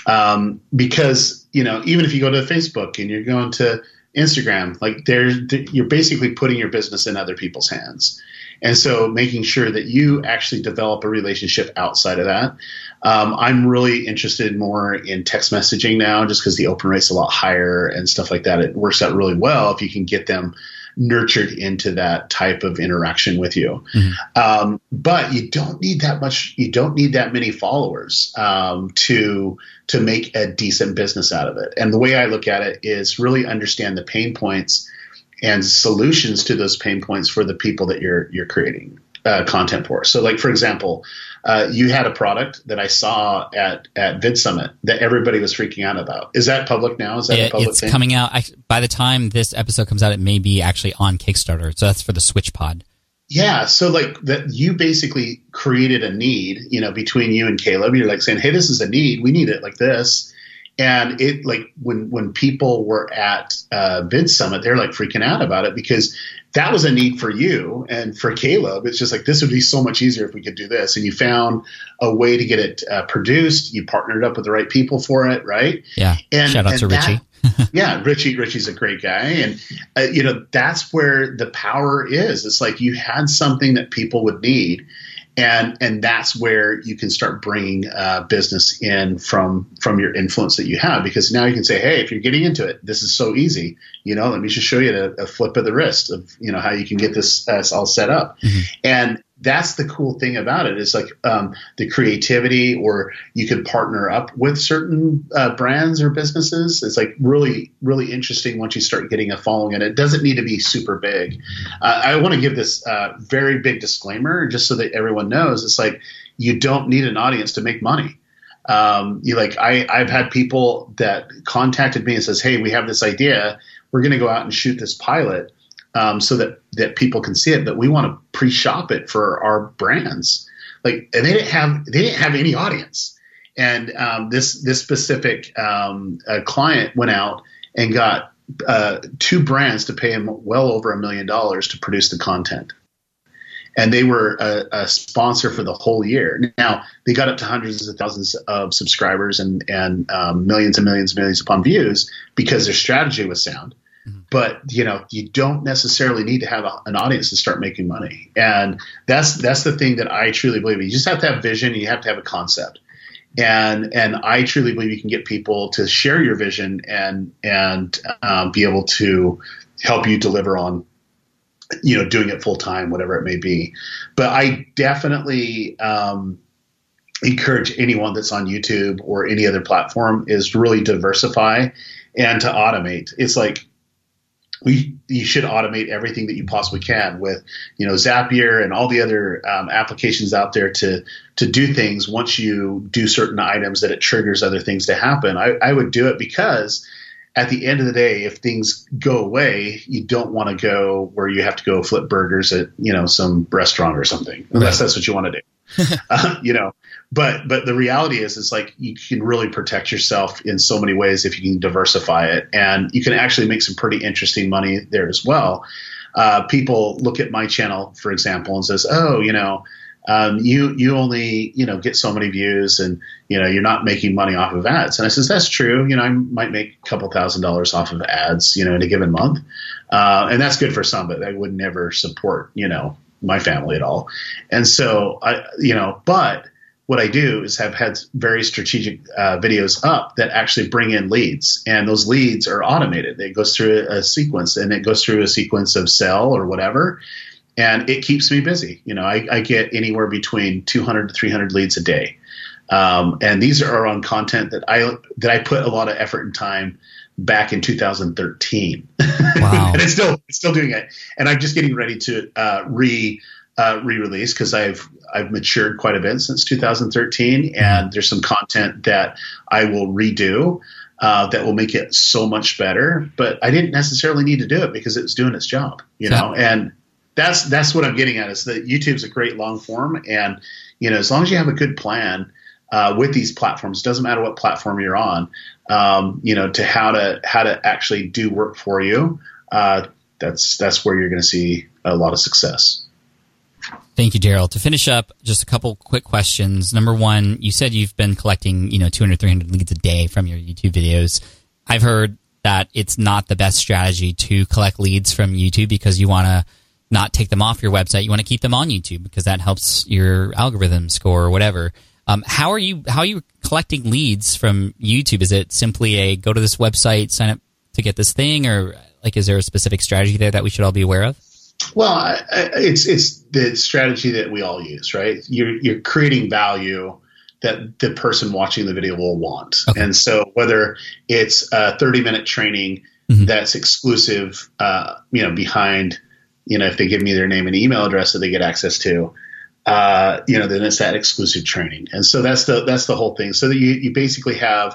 um, because, you know, even if you go to Facebook and you're going to Instagram, like there's, you're basically putting your business in other people's hands. And so making sure that you actually develop a relationship outside of that. Um, I'm really interested more in text messaging now just because the open rate's a lot higher and stuff like that. It works out really well if you can get them nurtured into that type of interaction with you. Mm-hmm. Um, but you don't need that much. You don't need that many followers um, to to make a decent business out of it. And the way I look at it is really understand the pain points and solutions to those pain points for the people that you're you're creating uh, content for. So, like for example, uh, you had a product that I saw at at VidSummit that everybody was freaking out about. Is that public now? Is that yeah, a public it's thing? coming out. I, by the time this episode comes out, it may be actually on Kickstarter. So that's for the Switch Pod. Yeah, so like that, you basically created a need, you know, between you and Caleb. You're like saying, "Hey, this is a need. We need it like this." And it like when when people were at uh, VidSummit, they're like freaking out about it because that was a need for you and for Caleb. It's just like this would be so much easier if we could do this. And you found a way to get it uh, produced. You partnered up with the right people for it, right? Yeah. And, shout out and to that, Richie. yeah, Richie. Richie's a great guy, and uh, you know that's where the power is. It's like you had something that people would need. And and that's where you can start bringing uh, business in from from your influence that you have, because now you can say, hey, if you're getting into it, this is so easy. You know, let me just show you a, a flip of the wrist of, you know, how you can get this uh, all set up. Mm-hmm. And that's the cool thing about it is like um, the creativity, or you can partner up with certain uh, brands or businesses. It's like really, really interesting once you start getting a following, and it doesn't need to be super big. Uh, I want to give this uh, very big disclaimer just so that everyone knows. It's like you don't need an audience to make money. Um, you like I, I've had people that contacted me and says, hey, we have this idea. We're going to go out and shoot this pilot. Um, so that, that people can see it, but we want to pre-shop it for our brands. Like, and they didn't have they didn't have any audience, and um, this this specific um, uh, client went out and got uh, two brands to pay him well over a million dollars to produce the content, and they were a, a sponsor for the whole year. Now they got up to hundreds of thousands of subscribers and and um, millions and millions and millions upon views because their strategy was sound. But, you know, you don't necessarily need to have a, an audience to start making money. And that's that's the thing that I truly believe. You just have to have vision. And you have to have a concept. And and I truly believe you can get people to share your vision and and um, be able to help you deliver on, you know, doing it full time, whatever it may be. But I definitely um, encourage anyone that's on YouTube or any other platform is to really diversify and to automate. It's like, We, you should automate everything that you possibly can with, you know, Zapier and all the other um, applications out there to to do things. Once you do certain items, that it triggers other things to happen. I, I would do it because at the end of the day, if things go away, you don't want to go where you have to go flip burgers at, you know, some restaurant or something, unless that's what you want to do. uh, you know, but but the reality is, is like you can really protect yourself in so many ways if you can diversify it, and you can actually make some pretty interesting money there as well. Uh, people look at my channel, for example, and says, "Oh, you know, um, you you only you know get so many views, and you know you're not making money off of ads." And I says, "That's true. You know, I might make a couple thousand dollars off of ads, you know, in a given month, uh, and that's good for some, but I would never support, you know, my family at all." And so I, you know, but what I do is have had very strategic uh, videos up that actually bring in leads, and those leads are automated. It goes through a, a sequence, and it goes through a sequence of sell or whatever, and it keeps me busy. You know, I, I get anywhere between two hundred to three hundred leads a day. Um, and these are on content that I, that I put a lot of effort and time back in two thousand thirteen. Wow. And it's still, it's still doing it. And I'm just getting ready to uh, re uh, re-release because I've I've matured quite a bit since two thousand thirteen, and there's some content that I will redo uh, that will make it so much better. But I didn't necessarily need to do it because it was doing its job, you know. And that's that's what I'm getting at is that YouTube's a great long form, and you know, as long as you have a good plan uh, with these platforms, doesn't matter what platform you're on, um, you know, to how to how to actually do work for you. Uh, that's that's where you're going to see a lot of success. Thank you, Daryl. To finish up, just a couple quick questions. Number one, you said you've been collecting, you know, two hundred, three hundred leads a day from your YouTube videos. I've heard that it's not the best strategy to collect leads from YouTube because you want to not take them off your website. You want to keep them on YouTube because that helps your algorithm score or whatever. Um, how are you, how are you collecting leads from YouTube? Is it simply a go to this website, sign up to get this thing, or like, is there a specific strategy there that we should all be aware of? Well, I, I, it's it's the strategy that we all use, right? You're you're creating value that the person watching the video will want, okay. And so whether it's a thirty minute training mm-hmm. that's exclusive, uh, you know, behind, you know, if they give me their name and email address that they get access to, uh, you know, then it's that exclusive training, and so that's the that's the whole thing. So that you you basically have,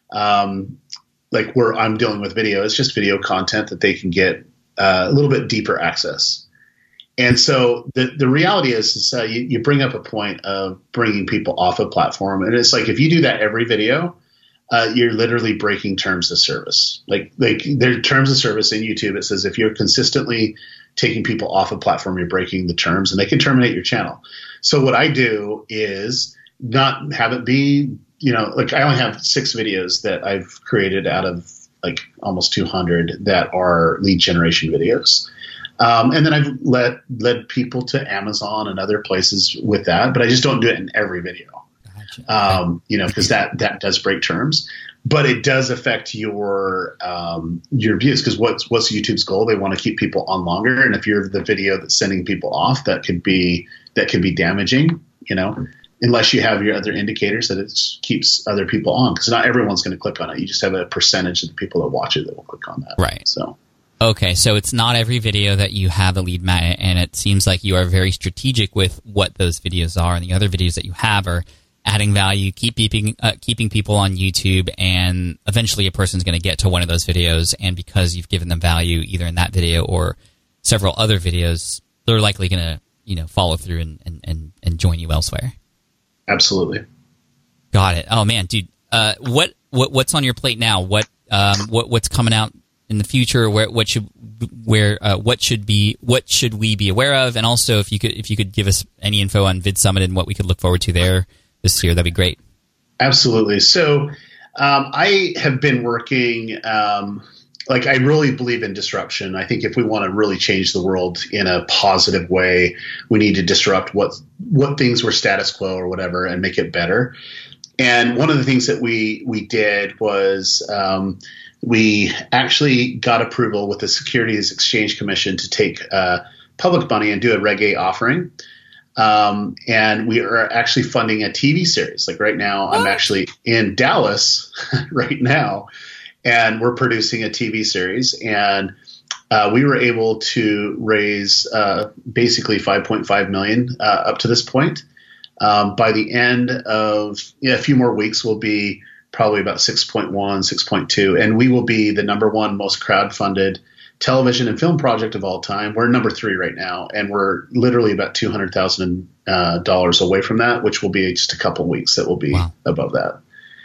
um, like where I'm dealing with video, it's just video content that they can get. Uh, a little bit deeper access. And so the, the reality is, is uh, you, you bring up a point of bringing people off a platform. And it's like, if you do that every video, uh, you're literally breaking terms of service. Like, like there are terms of service in YouTube. It says if you're consistently taking people off a platform, you're breaking the terms and they can terminate your channel. So what I do is not have it be, you know, like I only have six videos that I've created out of like almost two hundred that are lead generation videos. Um, and then I've led, led people to Amazon and other places with that, but I just don't do it in every video, gotcha. um, you know, because that, that does break terms, but it does affect your um, your views because what's, what's YouTube's goal? They want to keep people on longer. And if you're the video that's sending people off, that could be that could be damaging, you know, unless you have your other indicators that it keeps other people on, because not everyone's going to click on it. You just have a percentage of the people that watch it that will click on that. Right. So, okay, so it's not every video that you have a lead magnet, and it seems like you are very strategic with what those videos are, and the other videos that you have are adding value, keep keeping uh, keeping people on YouTube, and eventually a person's going to get to one of those videos, and because you've given them value either in that video or several other videos, they're likely going to, you know, follow through and, and, and, and join you elsewhere. Absolutely. Got it. Oh man, dude. Uh, what, what, what's on your plate now? What, um, what, what's coming out in the future? Where, what should, where, uh, what should be, what should we be aware of? And also, if you could, if you could give us any info on VidSummit and what we could look forward to there this year, that'd be great. Absolutely. So, um, I have been working, um, like I really believe in disruption. I think if we want to really change the world in a positive way, we need to disrupt what what things were status quo or whatever and make it better. And one of the things that we we did was um, we actually got approval with the Securities Exchange Commission to take uh, public money and do a Reg A offering. Um, and we are actually funding a T V series. Like right now, what? I'm actually in Dallas right now. And we're producing a T V series, and uh, we were able to raise uh, basically five point five million dollars uh, up to this point. Um, by the end of yeah, a few more weeks, we'll be probably about six point one, six point two, and we will be the number one most crowd-funded television and film project of all time. We're number three right now, and we're literally about two hundred thousand dollars uh, away from that, which will be just a couple weeks that will be wow. above that.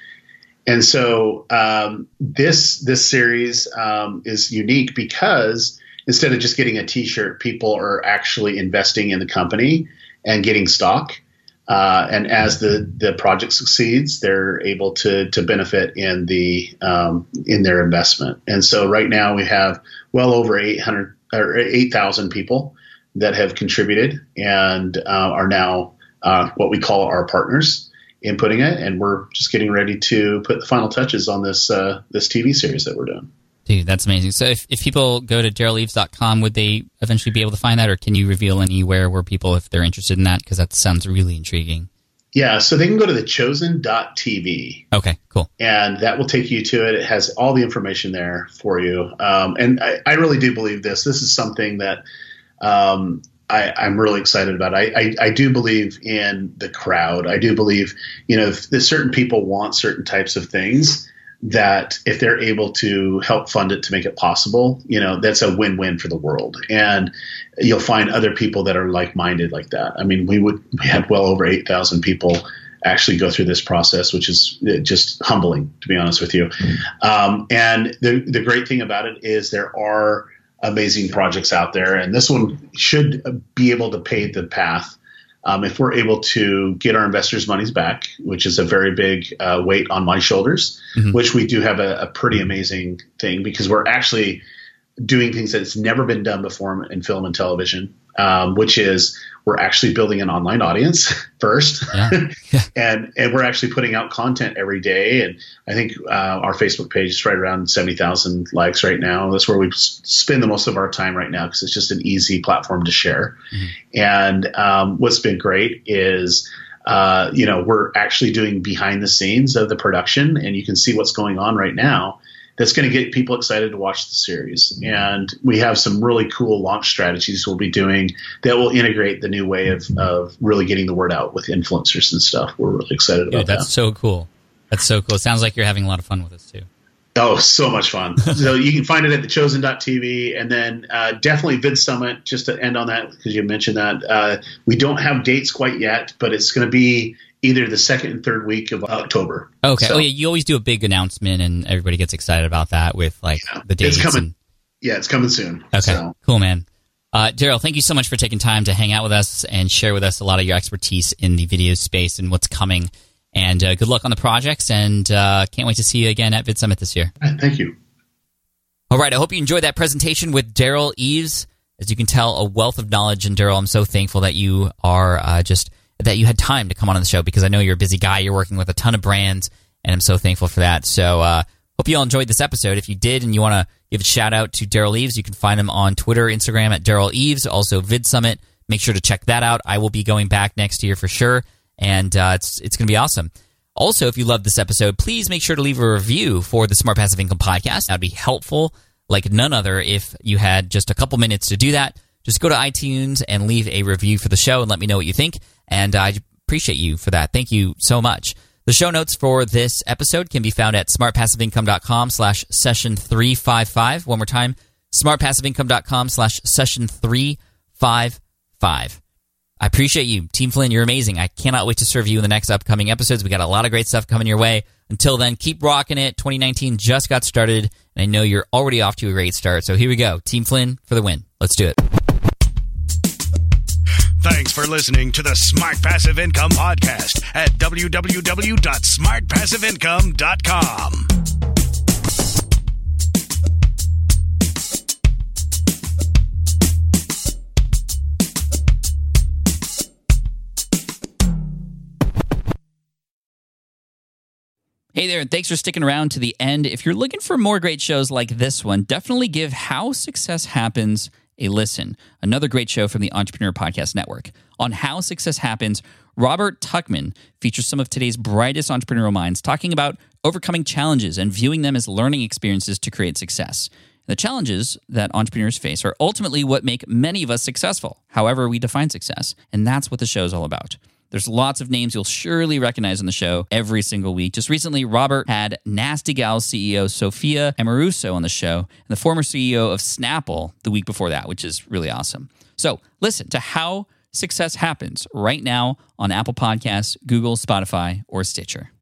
And so um, this this series um, is unique because instead of just getting a T-shirt, people are actually investing in the company and getting stock. Uh, and as the, the project succeeds, they're able to to benefit in the um, in their investment. And so right now we have well over eight hundred or eight thousand people that have contributed and uh, are now uh, what we call our partners. Inputting it, and we're just getting ready to put the final touches on this uh, this T V series that we're doing. Dude, that's amazing. So if, if people go to daryl eaves dot com, would they eventually be able to find that, or can you reveal anywhere where people, if they're interested in that, because that sounds really intriguing? Yeah, so they can go to the chosen dot t v. Okay, cool. And that will take you to it. It has all the information there for you. Um, and I, I really do believe this. This is something that um, I, I'm really excited about. I, I I do believe in the crowd. I do believe, you know, if there's certain people want certain types of things, that if they're able to help fund it to make it possible, you know, that's a win-win for the world. And you'll find other people that are like-minded like that. I mean, we would we had well over eight thousand people actually go through this process, which is just humbling, to be honest with you. Um, and the the great thing about it is there are amazing projects out there, and this one should be able to pave the path um, if we're able to get our investors' monies back, which is a very big uh, weight on my shoulders, mm-hmm. which we do have a, a pretty amazing thing because we're actually doing things that's never been done before in film and television, um, which is we're actually building an online audience first, yeah. Yeah. and and we're actually putting out content every day. And I think uh, our Facebook page is right around seventy thousand likes right now. That's where we spend the most of our time right now because it's just an easy platform to share. Mm-hmm. And um, what's been great is uh, you know we're actually doing behind the scenes of the production, and you can see what's going on right now. That's going to get people excited to watch the series. And we have some really cool launch strategies we'll be doing that will integrate the new way of, of really getting the word out with influencers and stuff. We're really excited about Dude, that's that. so cool. That's so cool. It sounds like you're having a lot of fun with this too. Oh, so much fun. So you can find it at the chosen dot t v, and then uh, definitely VidSummit, just to end on that, because you mentioned that. Uh, we don't have dates quite yet, but it's going to be either the second and third week of October. Okay. So, oh, yeah. You always do a big announcement, and everybody gets excited about that with like yeah, the dates. It's coming. And... Yeah, it's coming soon. Okay. So. Cool, man. Uh, Daryl, thank you so much for taking time to hang out with us and share with us a lot of your expertise in the video space and what's coming. And uh, good luck on the projects, and uh, can't wait to see you again at VidSummit this year. Thank you. All right. I hope you enjoyed that presentation with Daryl Eves. As you can tell, a wealth of knowledge. And Daryl, I'm so thankful that you are uh, just that you had time to come on the show, because I know you're a busy guy. You're working with a ton of brands, and I'm so thankful for that. So uh, hope you all enjoyed this episode. If you did and you want to give a shout out to Daryl Eves, you can find him on Twitter, Instagram at Daryl Eves, also VidSummit. Make sure to check that out. I will be going back next year for sure, and uh, it's it's going to be awesome. Also, if you loved this episode, please make sure to leave a review for the Smart Passive Income Podcast. That would be helpful like none other if you had just a couple minutes to do that. Just go to iTunes and leave a review for the show and let me know what you think. And I appreciate you for that. Thank you so much. The show notes for this episode can be found at smartpassiveincome.com slash session 355. One more time, smartpassiveincome.com slash session 355. I appreciate you. Team Flynn, you're amazing. I cannot wait to serve you in the next upcoming episodes. We got a lot of great stuff coming your way. Until then, keep rocking it. twenty nineteen just got started, and I know you're already off to a great start. So here we go. Team Flynn for the win. Let's do it. Thanks for listening to the Smart Passive Income Podcast at w w w dot smart passive income dot com. Hey there, and thanks for sticking around to the end. If you're looking for more great shows like this one, definitely give How Success Happens a listen. Another great show from the Entrepreneur Podcast Network. On How Success Happens, Robert Tuchman features some of today's brightest entrepreneurial minds talking about overcoming challenges and viewing them as learning experiences to create success. The challenges that entrepreneurs face are ultimately what make many of us successful, however we define success, and that's what the show is all about. There's lots of names you'll surely recognize on the show every single week. Just recently, Robert had Nasty Gal's C E O Sophia Amoruso on the show, and the former C E O of Snapple the week before that, which is really awesome. So listen to How Success Happens right now on Apple Podcasts, Google, Spotify, or Stitcher.